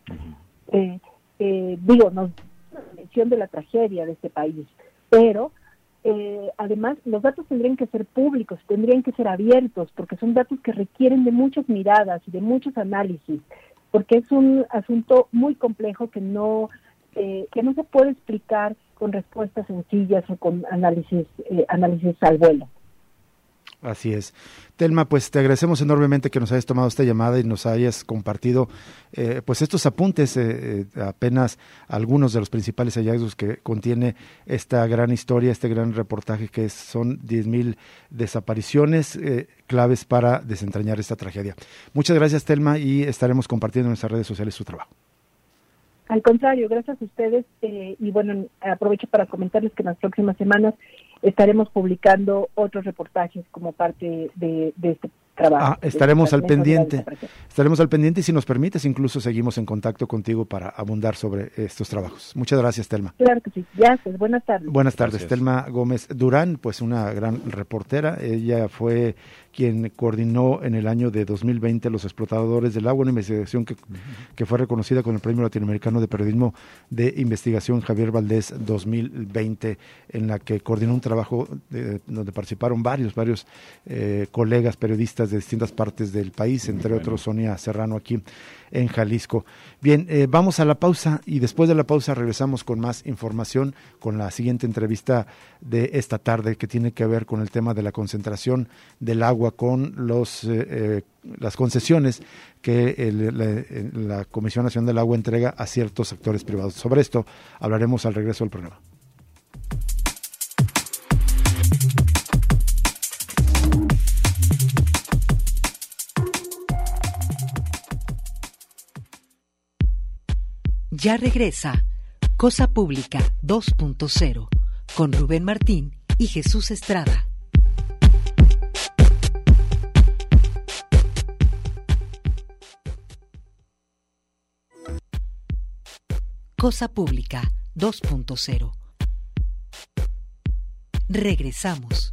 D: Nos da una mención de la tragedia de este país, pero además los datos tendrían que ser públicos, tendrían que ser abiertos, porque son datos que requieren de muchas miradas y de muchos análisis, porque es un asunto muy complejo que no se puede explicar con respuestas sencillas o con análisis al vuelo.
B: Así es. Telma, pues te agradecemos enormemente que nos hayas tomado esta llamada y nos hayas compartido pues estos apuntes, apenas algunos de los principales hallazgos que contiene esta gran historia, este gran reportaje que son 10,000 desapariciones claves para desentrañar esta tragedia. Muchas gracias, Telma, y estaremos compartiendo en nuestras redes sociales su trabajo.
D: Al contrario, gracias a ustedes y bueno, aprovecho para comentarles que en las próximas semanas estaremos publicando otros reportajes como parte de este trabajo.
B: Estaremos al pendiente y si nos permites incluso seguimos en contacto contigo para abundar sobre estos trabajos. Muchas gracias, Telma.
D: Claro que sí, gracias, buenas tardes.
B: Buenas tardes,
C: Gracias. Telma
B: Gómez Durán, pues una gran reportera, ella fue quien coordinó en el año de 2020 Los Explotadores del Agua, una investigación que fue reconocida con el Premio Latinoamericano de Periodismo de Investigación Javier Valdés 2020, en la que coordinó un trabajo donde participaron varios colegas periodistas de distintas partes del país, entre otros Sonia Serrano aquí en Jalisco. Bien, vamos a la pausa y después de la pausa regresamos con más información, con la siguiente entrevista de esta tarde que tiene que ver con el tema de la concentración del agua con las concesiones que la Comisión Nacional del Agua entrega a ciertos sectores privados. Sobre esto hablaremos al regreso del programa.
A: Ya regresa Cosa Pública 2.0 con Rubén Martín y Jesús Estrada. Cosa Pública 2.0. Regresamos.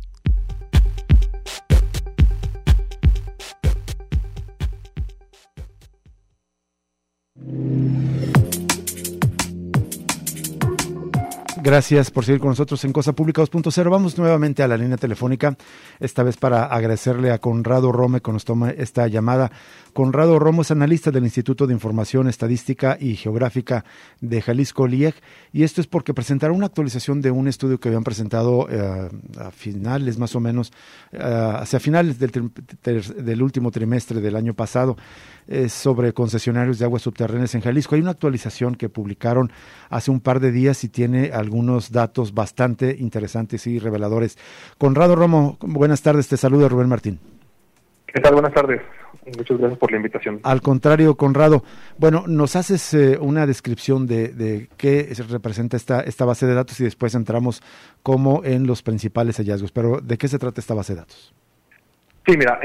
B: Gracias por seguir con nosotros en Cosa Pública 2.0. Vamos nuevamente a la línea telefónica, esta vez para agradecerle a Conrado Rome que nos toma esta llamada. Conrado Romo es analista del Instituto de Información Estadística y Geográfica de Jalisco, LIEG, y esto es porque presentaron una actualización de un estudio que habían presentado a finales, más o menos, hacia finales del último trimestre del año pasado, sobre concesionarios de aguas subterráneas en Jalisco. Hay una actualización que publicaron hace un par de días y tiene algunos datos bastante interesantes y reveladores. Conrado Romo, buenas tardes, te saluda Rubén Martín.
E: ¿Qué tal? Buenas tardes. Muchas gracias por la invitación.
B: Al contrario, Conrado. Bueno, nos haces una descripción de qué representa esta base de datos y después entramos como en los principales hallazgos. Pero, ¿de qué se trata esta base de datos?
E: Sí, mira,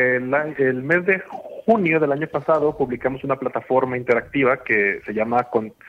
E: el mes de junio del año pasado publicamos una plataforma interactiva que se llama,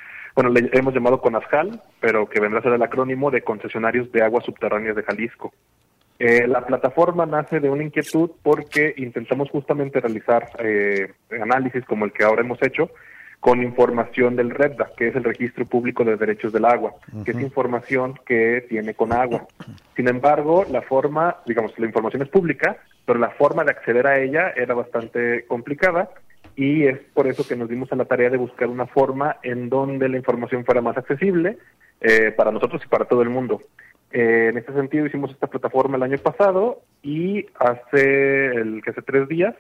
E: le hemos llamado CONASJAL, pero que vendrá a ser el acrónimo de Concesionarios de Aguas Subterráneas de Jalisco. La plataforma nace de una inquietud porque intentamos justamente realizar análisis como el que ahora hemos hecho con información del REPDA, que es el Registro Público de Derechos del Agua, que es información que tiene Conagua. Sin embargo, la información es pública, pero la forma de acceder a ella era bastante complicada y es por eso que nos dimos a la tarea de buscar una forma en donde la información fuera más accesible para nosotros y para todo el mundo. En este sentido hicimos esta plataforma el año pasado y hace 3 días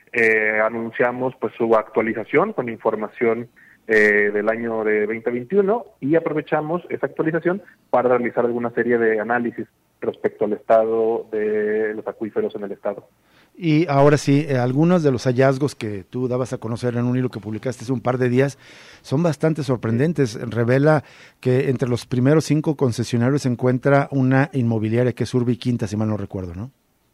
E: anunciamos pues su actualización con información del año de 2021 y aprovechamos esa actualización para realizar alguna serie de análisis respecto al estado de los acuíferos en el estado.
B: Y ahora sí, algunos de los hallazgos que tú dabas a conocer en un hilo que publicaste hace un par de días son bastante sorprendentes. Revela que entre los primeros 5 concesionarios se encuentra una inmobiliaria que es Urbi Quinta, si mal no recuerdo, ¿no?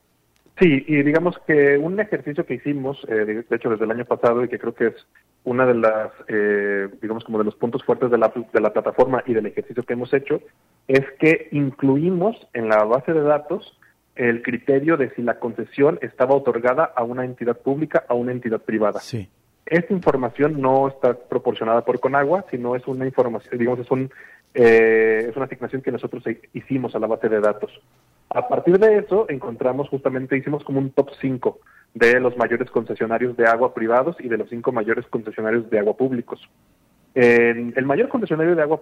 E: Sí, y digamos que un ejercicio que hicimos, de hecho desde el año pasado, y que creo que es una de las, como de los puntos fuertes de la plataforma y del ejercicio que hemos hecho, es que incluimos en la base de datos el criterio de si la concesión estaba otorgada a una entidad pública o a una entidad privada.
B: Sí.
E: Esta información no está proporcionada por Conagua, sino es una información, es una asignación que nosotros hicimos a la base de datos. A partir de eso, hicimos como un top 5 de los mayores concesionarios de agua privados y de los 5 mayores concesionarios de agua públicos. El mayor concesionario de agua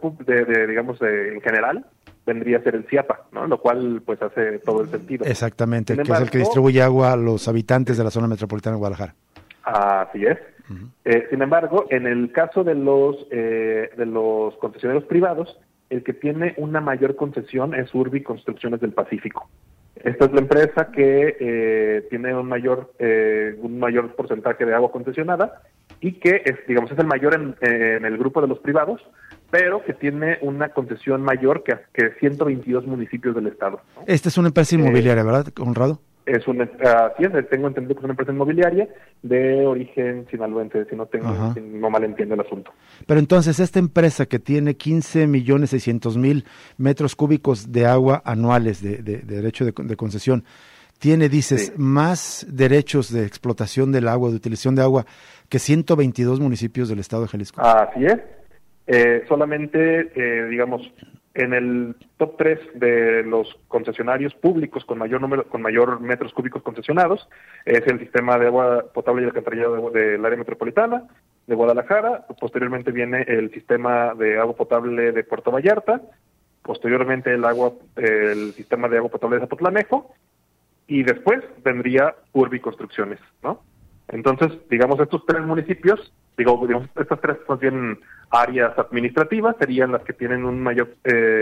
E: en general vendría a ser el CIAPA, ¿no? Lo cual pues hace todo el sentido.
B: Exactamente, que es el que distribuye agua a los habitantes de la zona metropolitana de Guadalajara.
E: Así es. Sin embargo, en el caso de los concesionarios privados, el que tiene una mayor concesión es Urbi Construcciones del Pacífico. Esta es la empresa que tiene un mayor porcentaje de agua concesionada y que es el mayor en el grupo de los privados, pero que tiene una concesión mayor que 122 municipios del estado, ¿no?
B: Esta es una empresa inmobiliaria, ¿verdad, Conrado?
E: Así es, tengo entendido que es una empresa inmobiliaria de origen sinaloense, si no malentiendo el asunto.
B: Pero entonces, esta empresa que tiene 15.600.000 metros cúbicos de agua anuales de derecho de concesión, tiene, dices, sí, más derechos de explotación del agua, de utilización de agua, que 122 municipios del estado de Jalisco.
E: Así es. Solamente, en el top 3 de los concesionarios públicos con mayor metros cúbicos concesionados es el sistema de agua potable y alcantarillado del área metropolitana de Guadalajara. Posteriormente viene el sistema de agua potable de Puerto Vallarta, posteriormente el sistema de agua potable de Zapotlanejo y después vendría Urbi Construcciones, ¿no? Entonces, estos 3 municipios, estas 3 más bien áreas administrativas serían las que tienen un mayor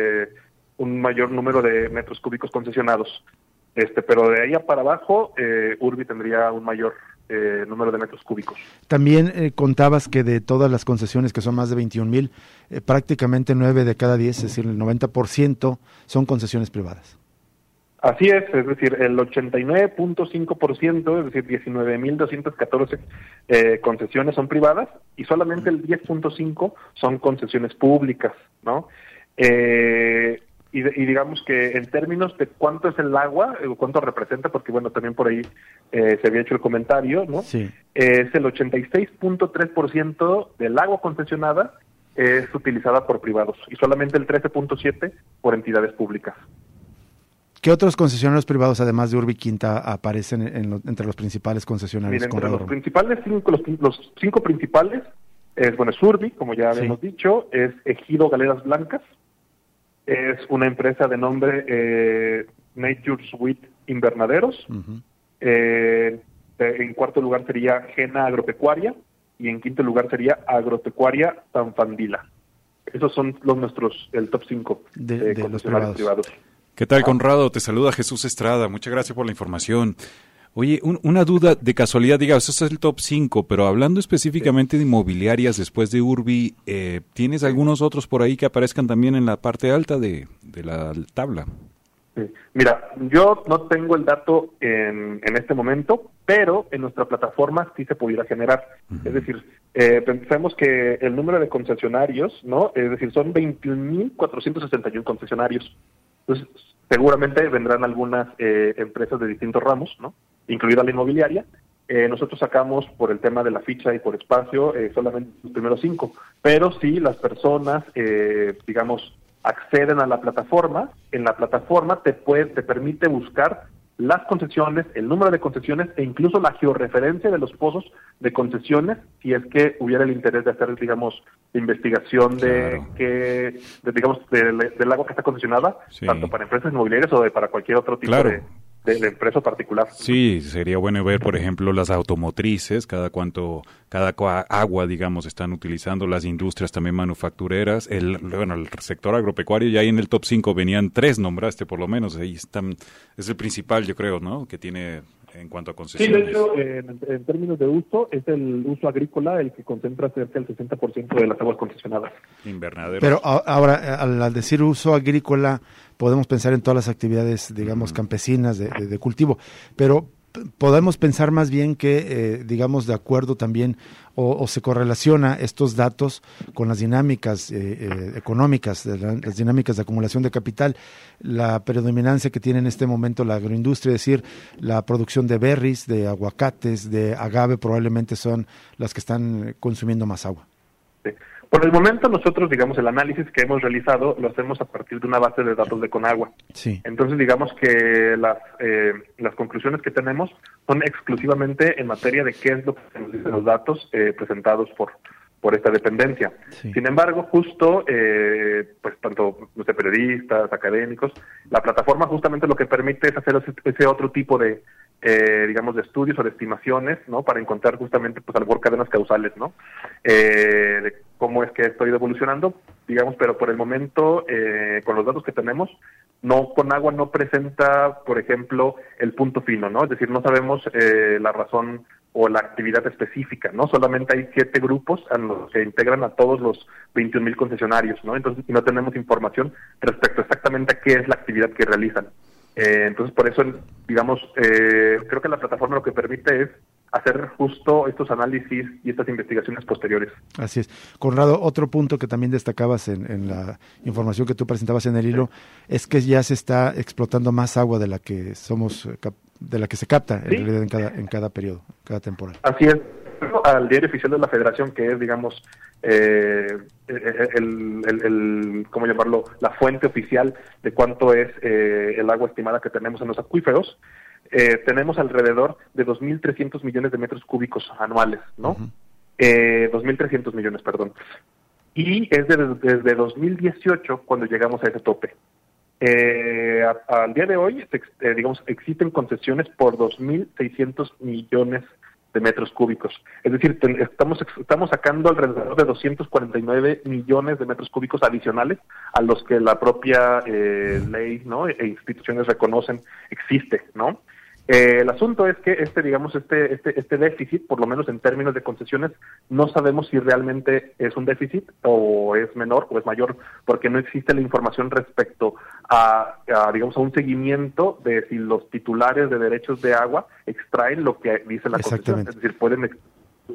E: número de metros cúbicos concesionados. Pero de ahí para abajo, Urbi tendría un mayor número de metros cúbicos.
B: También contabas que de todas las concesiones, que son más de 21,000, prácticamente 9 de cada 10, es decir, el 90% son concesiones privadas.
E: Así es decir, el 89.5%, es decir, 19.214 concesiones son privadas y solamente el 10.5% son concesiones públicas, ¿no? Y digamos que en términos de cuánto es el agua, cuánto representa, porque también por ahí se había hecho el comentario, ¿no?
B: Sí.
E: Es el 86.3% del agua concesionada es utilizada por privados y solamente el 13.7 por entidades públicas.
B: ¿Qué otros concesionarios privados, además de Urbi Quinta, aparecen entre los principales concesionarios?
E: Miren, entre los principales, los cinco principales, es Urbi, como ya habíamos dicho, es Ejido Galeras Blancas, es una empresa de nombre Nature's Sweet Invernaderos, en cuarto lugar sería Gena Agropecuaria, y en quinto lugar sería Agropecuaria Tanfandila. Esos son el top 5
B: de los privados.
C: ¿Qué tal, Conrado? Te saluda Jesús Estrada. Muchas gracias por la información. Oye, una duda de casualidad, digamos, eso es el top 5, pero hablando específicamente de inmobiliarias después de Urbi, ¿tienes algunos otros por ahí que aparezcan también en la parte alta de la tabla?
E: Sí. Mira, yo no tengo el dato en este momento, pero en nuestra plataforma sí se pudiera generar. Es decir, pensemos que el número de concesionarios, ¿no? Es decir, son 21.461 concesionarios. Entonces, seguramente vendrán algunas empresas de distintos ramos, ¿no? Incluida la inmobiliaria. Nosotros sacamos por el tema de la ficha y por espacio solamente los primeros 5, pero si las personas, acceden a la plataforma, en la plataforma te permite buscar las concesiones, el número de concesiones e incluso la georreferencia de los pozos de concesiones, si es que hubiera el interés de hacer, investigación del agua que está concesionada, tanto para empresas inmobiliarias o para cualquier otro tipo de empresa particular.
C: Sí, sería bueno ver, por ejemplo, las automotrices, cada agua, están utilizando, las industrias también manufactureras, el sector agropecuario, ya ahí en el top 5 venían 3, nombraste por lo menos, ahí están, es el principal, yo creo, ¿no?, que tiene en cuanto a concesiones. Sí, de
E: hecho, en términos de uso, es el uso agrícola el que concentra cerca del 60% de las aguas concesionadas.
C: Invernaderos.
B: Pero ahora, al decir uso agrícola, podemos pensar en todas las actividades, campesinas de cultivo, pero podemos pensar más bien que, de acuerdo también, o se correlaciona estos datos con las dinámicas económicas, las dinámicas de acumulación de capital, la predominancia que tiene en este momento la agroindustria, es decir, la producción de berries, de aguacates, de agave, probablemente son las que están consumiendo más agua.
E: Sí. Por el momento nosotros, el análisis que hemos realizado lo hacemos a partir de una base de datos de Conagua.
B: Sí.
E: Entonces, que las conclusiones que tenemos son exclusivamente en materia de qué es lo que se nos dicen los datos presentados por esta dependencia. Sí. Sin embargo, justo, tanto periodistas, académicos, la plataforma justamente lo que permite es hacer ese otro tipo de estudios o de estimaciones, ¿no? Para encontrar justamente, a lo mejor cadenas causales, ¿no? De cómo es que esto ha ido evolucionando, pero por el momento, con los datos que tenemos, Conagua no presenta, por ejemplo, el punto fino, ¿no? Es decir, no sabemos la razón o la actividad específica, ¿no? Solamente hay 7 grupos a los que integran a todos los 21,000 concesionarios, ¿no? Entonces, no tenemos información respecto exactamente a qué es la actividad que realizan. Entonces, por eso, creo que la plataforma lo que permite es hacer justo estos análisis y estas investigaciones posteriores.
B: Así es. Conrado, otro punto que también destacabas en la información que tú presentabas en el hilo, es que ya se está explotando más agua de la que se capta en realidad en cada periodo, cada temporada.
E: Así es. Al diario oficial de la Federación, que es, ¿cómo llamarlo?, la fuente oficial de cuánto es el agua estimada que tenemos en los acuíferos, tenemos alrededor de 2.300 millones de metros cúbicos anuales, ¿no? 2.300 millones, perdón. Y es desde 2018 cuando llegamos a ese tope. Al día de hoy, existen concesiones por 2.600 millones de metros cúbicos. Es decir, estamos sacando alrededor de 249 millones de metros cúbicos adicionales a los que la propia ley, ¿no?, e instituciones reconocen existe, ¿no? El asunto es que este déficit, por lo menos en términos de concesiones, no sabemos si realmente es un déficit o es menor o es mayor, porque no existe la información respecto a un seguimiento de si los titulares de derechos de agua extraen lo que dice la concesión. Es decir, pueden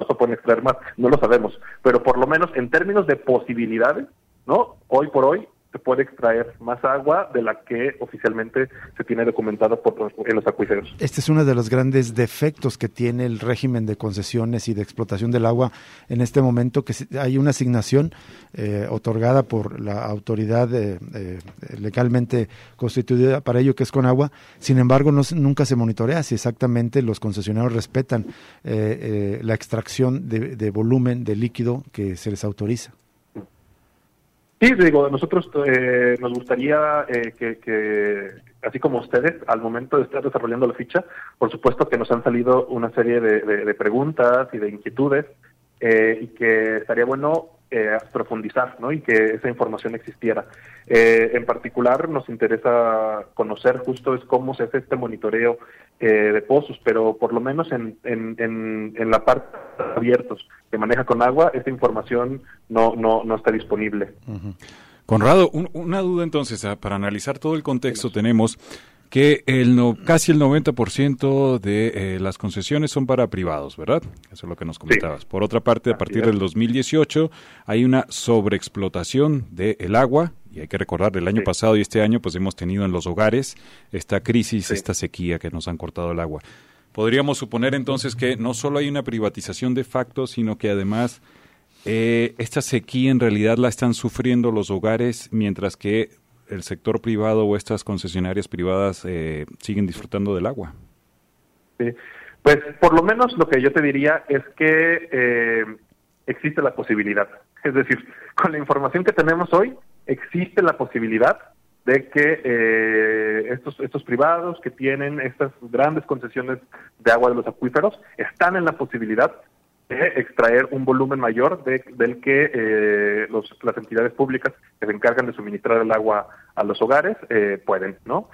E: extraer más, no lo sabemos, pero por lo menos en términos de posibilidades, ¿no?, hoy por hoy se puede extraer más agua de la que oficialmente se tiene documentado en los acuíferos.
B: Este es uno de los grandes defectos que tiene el régimen de concesiones y de explotación del agua en este momento, que hay una asignación otorgada por la autoridad legalmente constituida para ello, que es Conagua. Sin embargo, nunca se monitorea si exactamente los concesionarios respetan la extracción de volumen de líquido que se les autoriza.
E: Sí, digo, nosotros nos gustaría que, así como ustedes, al momento de estar desarrollando la ficha, por supuesto que nos han salido una serie de preguntas y de inquietudes, y que estaría bueno profundizar, ¿no? Y que esa información existiera. En particular, nos interesa conocer justo es cómo se hace este monitoreo de pozos, pero por lo menos en la parte abiertos que maneja Conagua, esta información no está disponible.
C: Uh-huh. Conrado, una duda entonces, para analizar todo el contexto tenemos que casi el 90% de las concesiones son para privados, ¿verdad? Eso es lo que nos comentabas. Sí. Por otra parte, a partir del 2018 hay una sobreexplotación del agua, y hay que recordar, el año pasado y este año pues hemos tenido en los hogares esta crisis, esta sequía que nos han cortado el agua. Podríamos suponer entonces que no solo hay una privatización de facto, sino que además esta sequía en realidad la están sufriendo los hogares, mientras que el sector privado o estas concesionarias privadas siguen disfrutando del agua.
E: Sí, pues por lo menos lo que yo te diría es que existe la posibilidad. Es decir, con la información que tenemos hoy, existe la posibilidad de que estos privados que tienen estas grandes concesiones de agua de los acuíferos están en la posibilidad de extraer un volumen mayor del que las entidades públicas que se encargan de suministrar el agua a los hogares pueden, ¿no?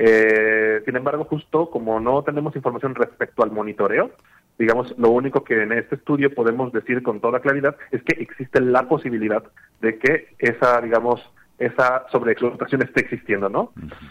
E: Sin embargo, justo como no tenemos información respecto al monitoreo, digamos, lo único que en este estudio podemos decir con toda claridad es que existe la posibilidad de que esa sobreexplotación esté existiendo, ¿no?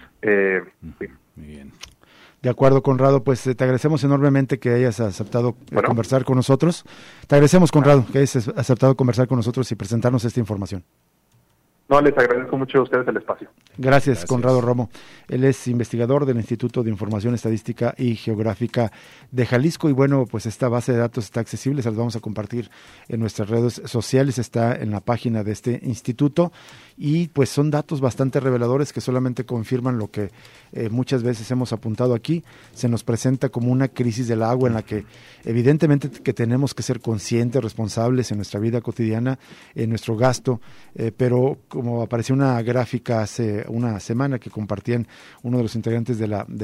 C: Sí. Muy bien.
B: De acuerdo, Conrado, pues te agradecemos enormemente que hayas aceptado conversar con nosotros. Te agradecemos, Conrado, que hayas aceptado conversar con nosotros y presentarnos esta información.
E: No, les agradezco mucho a ustedes el espacio.
B: Gracias, Conrado Romo. Él es investigador del Instituto de Información Estadística y Geográfica de Jalisco. Y bueno, pues esta base de datos está accesible, se las vamos a compartir en nuestras redes sociales, está en la página de este instituto. Y pues son datos bastante reveladores que solamente confirman lo que muchas veces hemos apuntado aquí. Se nos presenta como una crisis del agua en la que evidentemente que tenemos que ser conscientes, responsables en nuestra vida cotidiana, en nuestro gasto, pero como apareció una gráfica hace una semana que compartían uno de los integrantes de la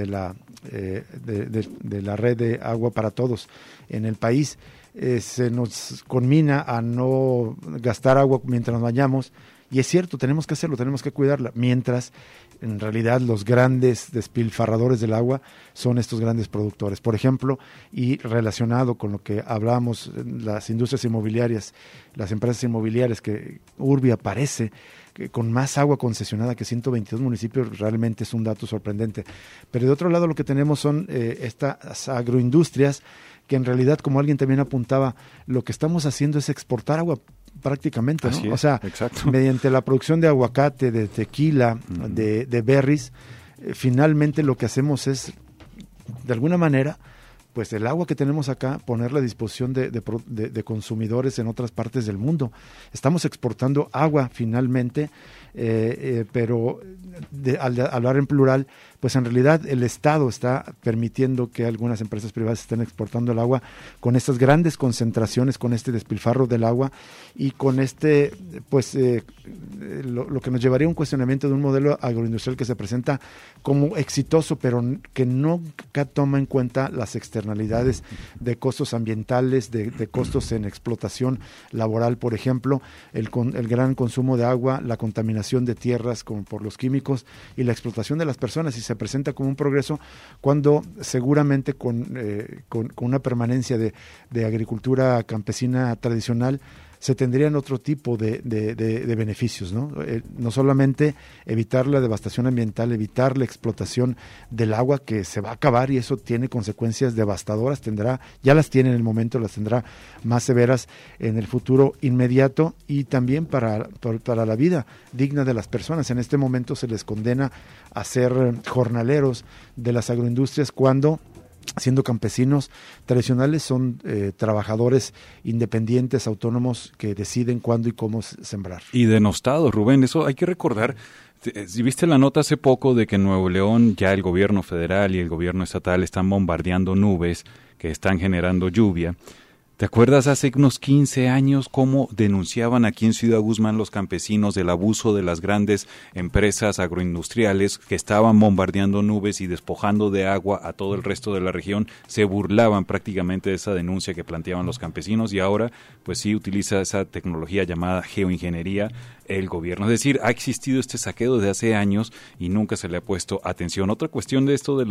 B: red de agua para todos en el país, se nos conmina a no gastar agua mientras nos bañamos. Y es cierto, tenemos que hacerlo, tenemos que cuidarla, mientras en realidad los grandes despilfarradores del agua son estos grandes productores. Por ejemplo, y relacionado con lo que hablábamos, las industrias inmobiliarias, las empresas inmobiliarias, que Urbia aparece con más agua concesionada que 122 municipios, realmente es un dato sorprendente. Pero de otro lado lo que tenemos son estas agroindustrias que en realidad, como alguien también apuntaba, lo que estamos haciendo es exportar agua prácticamente, ¿no?
C: Así es,
B: o sea,
C: exacto.
B: Mediante la producción de aguacate, de tequila, de berries, finalmente lo que hacemos es, de alguna manera, pues el agua que tenemos acá, ponerla a disposición de consumidores en otras partes del mundo. Estamos exportando agua finalmente, pero al hablar en plural, pues en realidad el Estado está permitiendo que algunas empresas privadas estén exportando el agua con estas grandes concentraciones, con este despilfarro del agua y con lo que nos llevaría a un cuestionamiento de un modelo agroindustrial que se presenta como exitoso, pero que nunca toma en cuenta las externalidades de costos ambientales, de costos en explotación laboral, por ejemplo, el gran consumo de agua, la contaminación de tierras por los químicos y la explotación de las personas, y se presenta como un progreso cuando seguramente con una permanencia de agricultura campesina tradicional, se tendrían otro tipo de beneficios, ¿no? No solamente evitar la devastación ambiental, evitar la explotación del agua que se va a acabar, y eso tiene consecuencias devastadoras, ya las tiene en el momento, las tendrá más severas en el futuro inmediato, y también para la vida digna de las personas. En este momento se les condena a ser jornaleros de las agroindustrias cuando, siendo campesinos tradicionales, son trabajadores independientes, autónomos, que deciden cuándo y cómo sembrar.
C: Y denostados, Rubén, eso hay que recordar. Si viste la nota hace poco de que en Nuevo León ya el gobierno federal y el gobierno estatal están bombardeando nubes que están generando lluvia. ¿Te acuerdas hace unos 15 años cómo denunciaban aquí en Ciudad Guzmán los campesinos del abuso de las grandes empresas agroindustriales que estaban bombardeando nubes y despojando de agua a todo el resto de la región? Se burlaban prácticamente de esa denuncia que planteaban los campesinos, y ahora pues sí utiliza esa tecnología llamada geoingeniería el gobierno. Es decir, ha existido este saqueo desde hace años y nunca se le ha puesto atención. Otra cuestión de esto de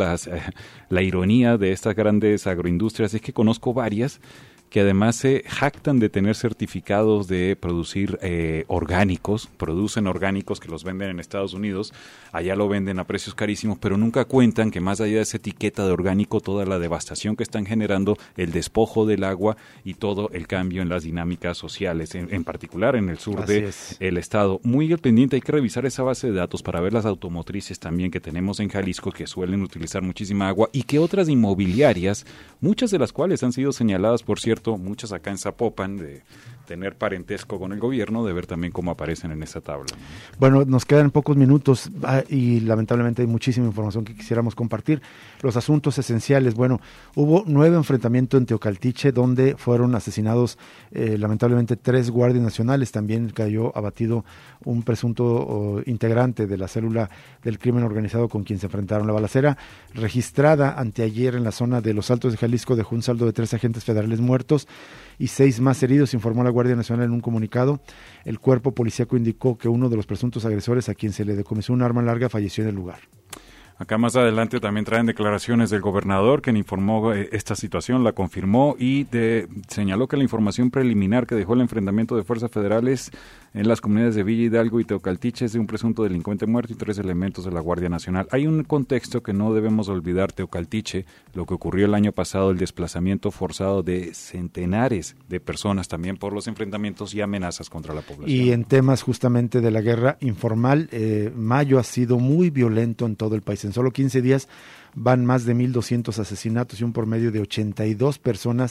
C: la ironía de estas grandes agroindustrias es que conozco varias que además se jactan de tener certificados de producir orgánicos, producen orgánicos que los venden en Estados Unidos, allá lo venden a precios carísimos, pero nunca cuentan que más allá de esa etiqueta de orgánico, toda la devastación que están generando, el despojo del agua y todo el cambio en las dinámicas sociales, en particular en el sur del estado. Muy al pendiente, hay que revisar esa base de datos para ver las automotrices también que tenemos en Jalisco, que suelen utilizar muchísima agua, y que otras inmobiliarias, muchas de las cuales han sido señaladas, por cierto, muchas acá en Zapopan, de tener parentesco con el gobierno, de ver también cómo aparecen en esa tabla.
B: Bueno, nos quedan pocos minutos y lamentablemente hay muchísima información que quisiéramos compartir. Los asuntos esenciales. Bueno, hubo 9 enfrentamientos en Teocaltiche, donde fueron asesinados lamentablemente 3 guardias nacionales. También cayó abatido un presunto integrante de la célula del crimen organizado con quien se enfrentaron. La balacera registrada anteayer en la zona de Los Altos de Jalisco dejó un saldo de 3 agentes federales muertos y 6 más heridos, informó la Guardia Nacional en un comunicado. El cuerpo policíaco indicó que uno de los presuntos agresores, a quien se le decomisó un arma larga, falleció en el lugar.
C: Acá más adelante también traen declaraciones del gobernador, quien informó esta situación, la confirmó y señaló que la información preliminar que dejó el enfrentamiento de fuerzas federales en las comunidades de Villa Hidalgo y Teocaltiche es de un presunto delincuente muerto y 3 elementos de la Guardia Nacional. Hay un contexto que no debemos olvidar: Teocaltiche, lo que ocurrió el año pasado, el desplazamiento forzado de centenares de personas también por los enfrentamientos y amenazas contra la población.
B: Y en temas justamente de la guerra informal, mayo ha sido muy violento en todo el país. En solo 15 días van más de 1,200 asesinatos y un promedio de 82 personas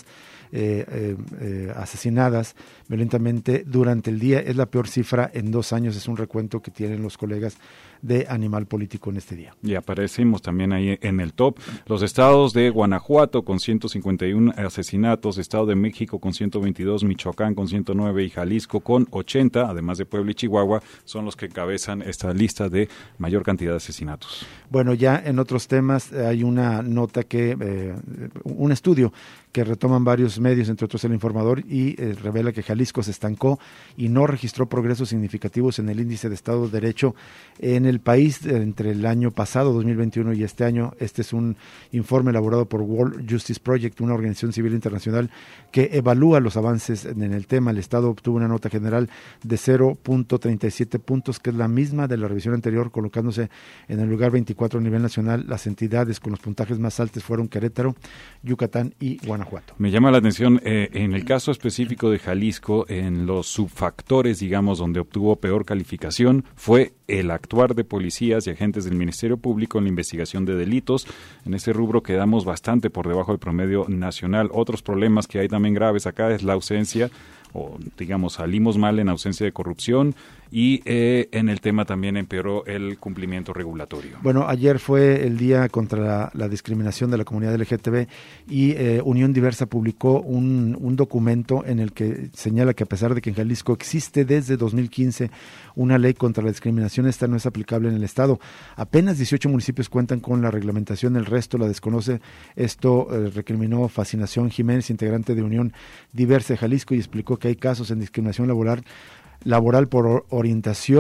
B: asesinadas violentamente durante el día. Es la peor cifra en 2 años, es un recuento que tienen los colegas de Animal Político en este día.
C: Y aparecimos también ahí en el top. Los estados de Guanajuato con 151 asesinatos, Estado de México con 122, Michoacán con 109 y Jalisco con 80, además de Puebla y Chihuahua, son los que encabezan esta lista de mayor cantidad de asesinatos.
B: Bueno, ya en otros temas hay una nota un estudio que retoman varios medios, entre otros El Informador, y revela que Jalisco se estancó y no registró progresos significativos en el índice de Estado de Derecho en el país entre el año pasado, 2021, y este año. Este es un informe elaborado por World Justice Project, una organización civil internacional que evalúa los avances en el tema. El Estado obtuvo una nota general de 0.37 puntos, que es la misma de la revisión anterior, colocándose en el lugar 24 a nivel nacional. Las entidades con los puntajes más altos fueron Querétaro, Yucatán y Guanajuato.
C: Me llama la atención, en el caso específico de Jalisco, en los subfactores, digamos, donde obtuvo peor calificación, fue el actuar de policías y agentes del Ministerio Público en la investigación de delitos. En ese rubro quedamos bastante por debajo del promedio nacional. Otros problemas que hay también graves acá es la ausencia, o digamos, salimos mal en ausencia de corrupción, y en el tema también empeoró el cumplimiento regulatorio.
B: Bueno, ayer fue el día contra la discriminación de la comunidad LGTB y Unión Diversa publicó un documento en el que señala que a pesar de que en Jalisco existe desde 2015 una ley contra la discriminación, esta no es aplicable en el estado. Apenas 18 municipios cuentan con la reglamentación, el resto la desconoce. Esto recriminó Fascinación Jiménez, integrante de Unión Diversa de Jalisco, y explicó que hay casos en discriminación laboral por orientación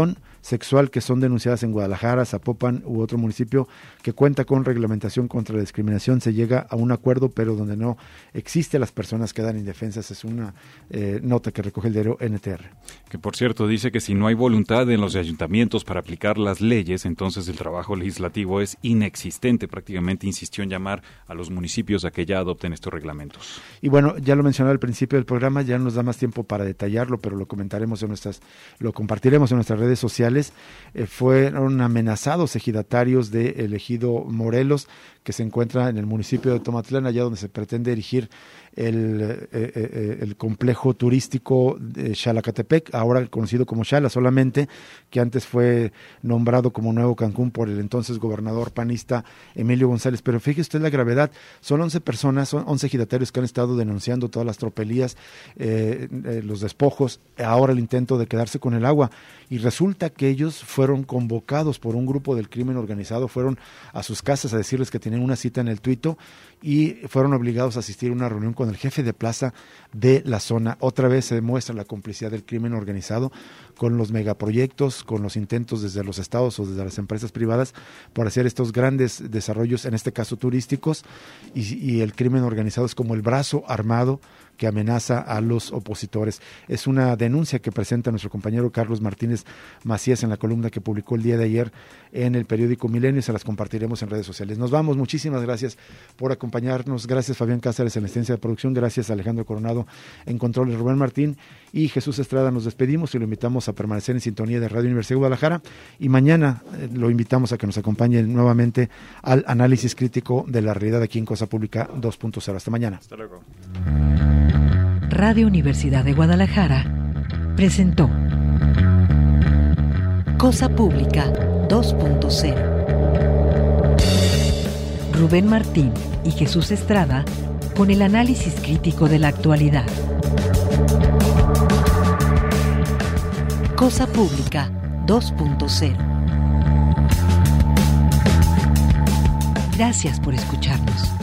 B: sexual que son denunciadas en Guadalajara, Zapopan u otro municipio que cuenta con reglamentación contra la discriminación, se llega a un acuerdo, pero donde no existe, las personas quedan indefensas. Es una nota que recoge el diario NTR.
C: Que por cierto dice que si no hay voluntad en los ayuntamientos para aplicar las leyes, entonces el trabajo legislativo es inexistente. Prácticamente insistió en llamar a los municipios a que ya adopten estos reglamentos.
B: Y bueno, ya lo mencionaba al principio del programa, ya no nos da más tiempo para detallarlo, pero lo compartiremos en nuestras redes sociales. Fueron amenazados ejidatarios del ejido Morelos, que se encuentra en el municipio de Tomatlán, allá donde se pretende erigir el complejo turístico de Xalacatepec, ahora conocido como Xala solamente, que antes fue nombrado como Nuevo Cancún por el entonces gobernador panista Emilio González. Pero fíjese usted la gravedad, son 11 personas, son 11 ejidatarios que han estado denunciando todas las tropelías, los despojos, ahora el intento de quedarse con el agua, y resulta que ellos fueron convocados por un grupo del crimen organizado, fueron a sus casas a decirles que tenían una cita en el Tuito y fueron obligados a asistir a una reunión con el jefe de plaza de la zona. Otra vez se demuestra la complicidad del crimen organizado con los megaproyectos, con los intentos desde los estados o desde las empresas privadas por hacer estos grandes desarrollos, en este caso turísticos, y el crimen organizado es como el brazo armado que amenaza a los opositores. Es una denuncia que presenta nuestro compañero Carlos Martínez Macías en la columna que publicó el día de ayer en el periódico Milenio, y se las compartiremos en redes sociales. Nos vamos, muchísimas gracias por acompañarnos, gracias Fabián Cáceres en la asistencia de producción, gracias Alejandro Coronado en controles, Rubén Martín y Jesús Estrada. Nos despedimos y lo invitamos a permanecer en sintonía de Radio Universidad de Guadalajara, y mañana lo invitamos a que nos acompañe nuevamente al análisis crítico de la realidad aquí en Cosa Pública 2.0. Hasta mañana.
C: Hasta luego.
A: Radio Universidad de Guadalajara presentó Cosa Pública 2.0. Rubén Martín y Jesús Estrada con el análisis crítico de la actualidad. Cosa Pública 2.0. Gracias por escucharnos.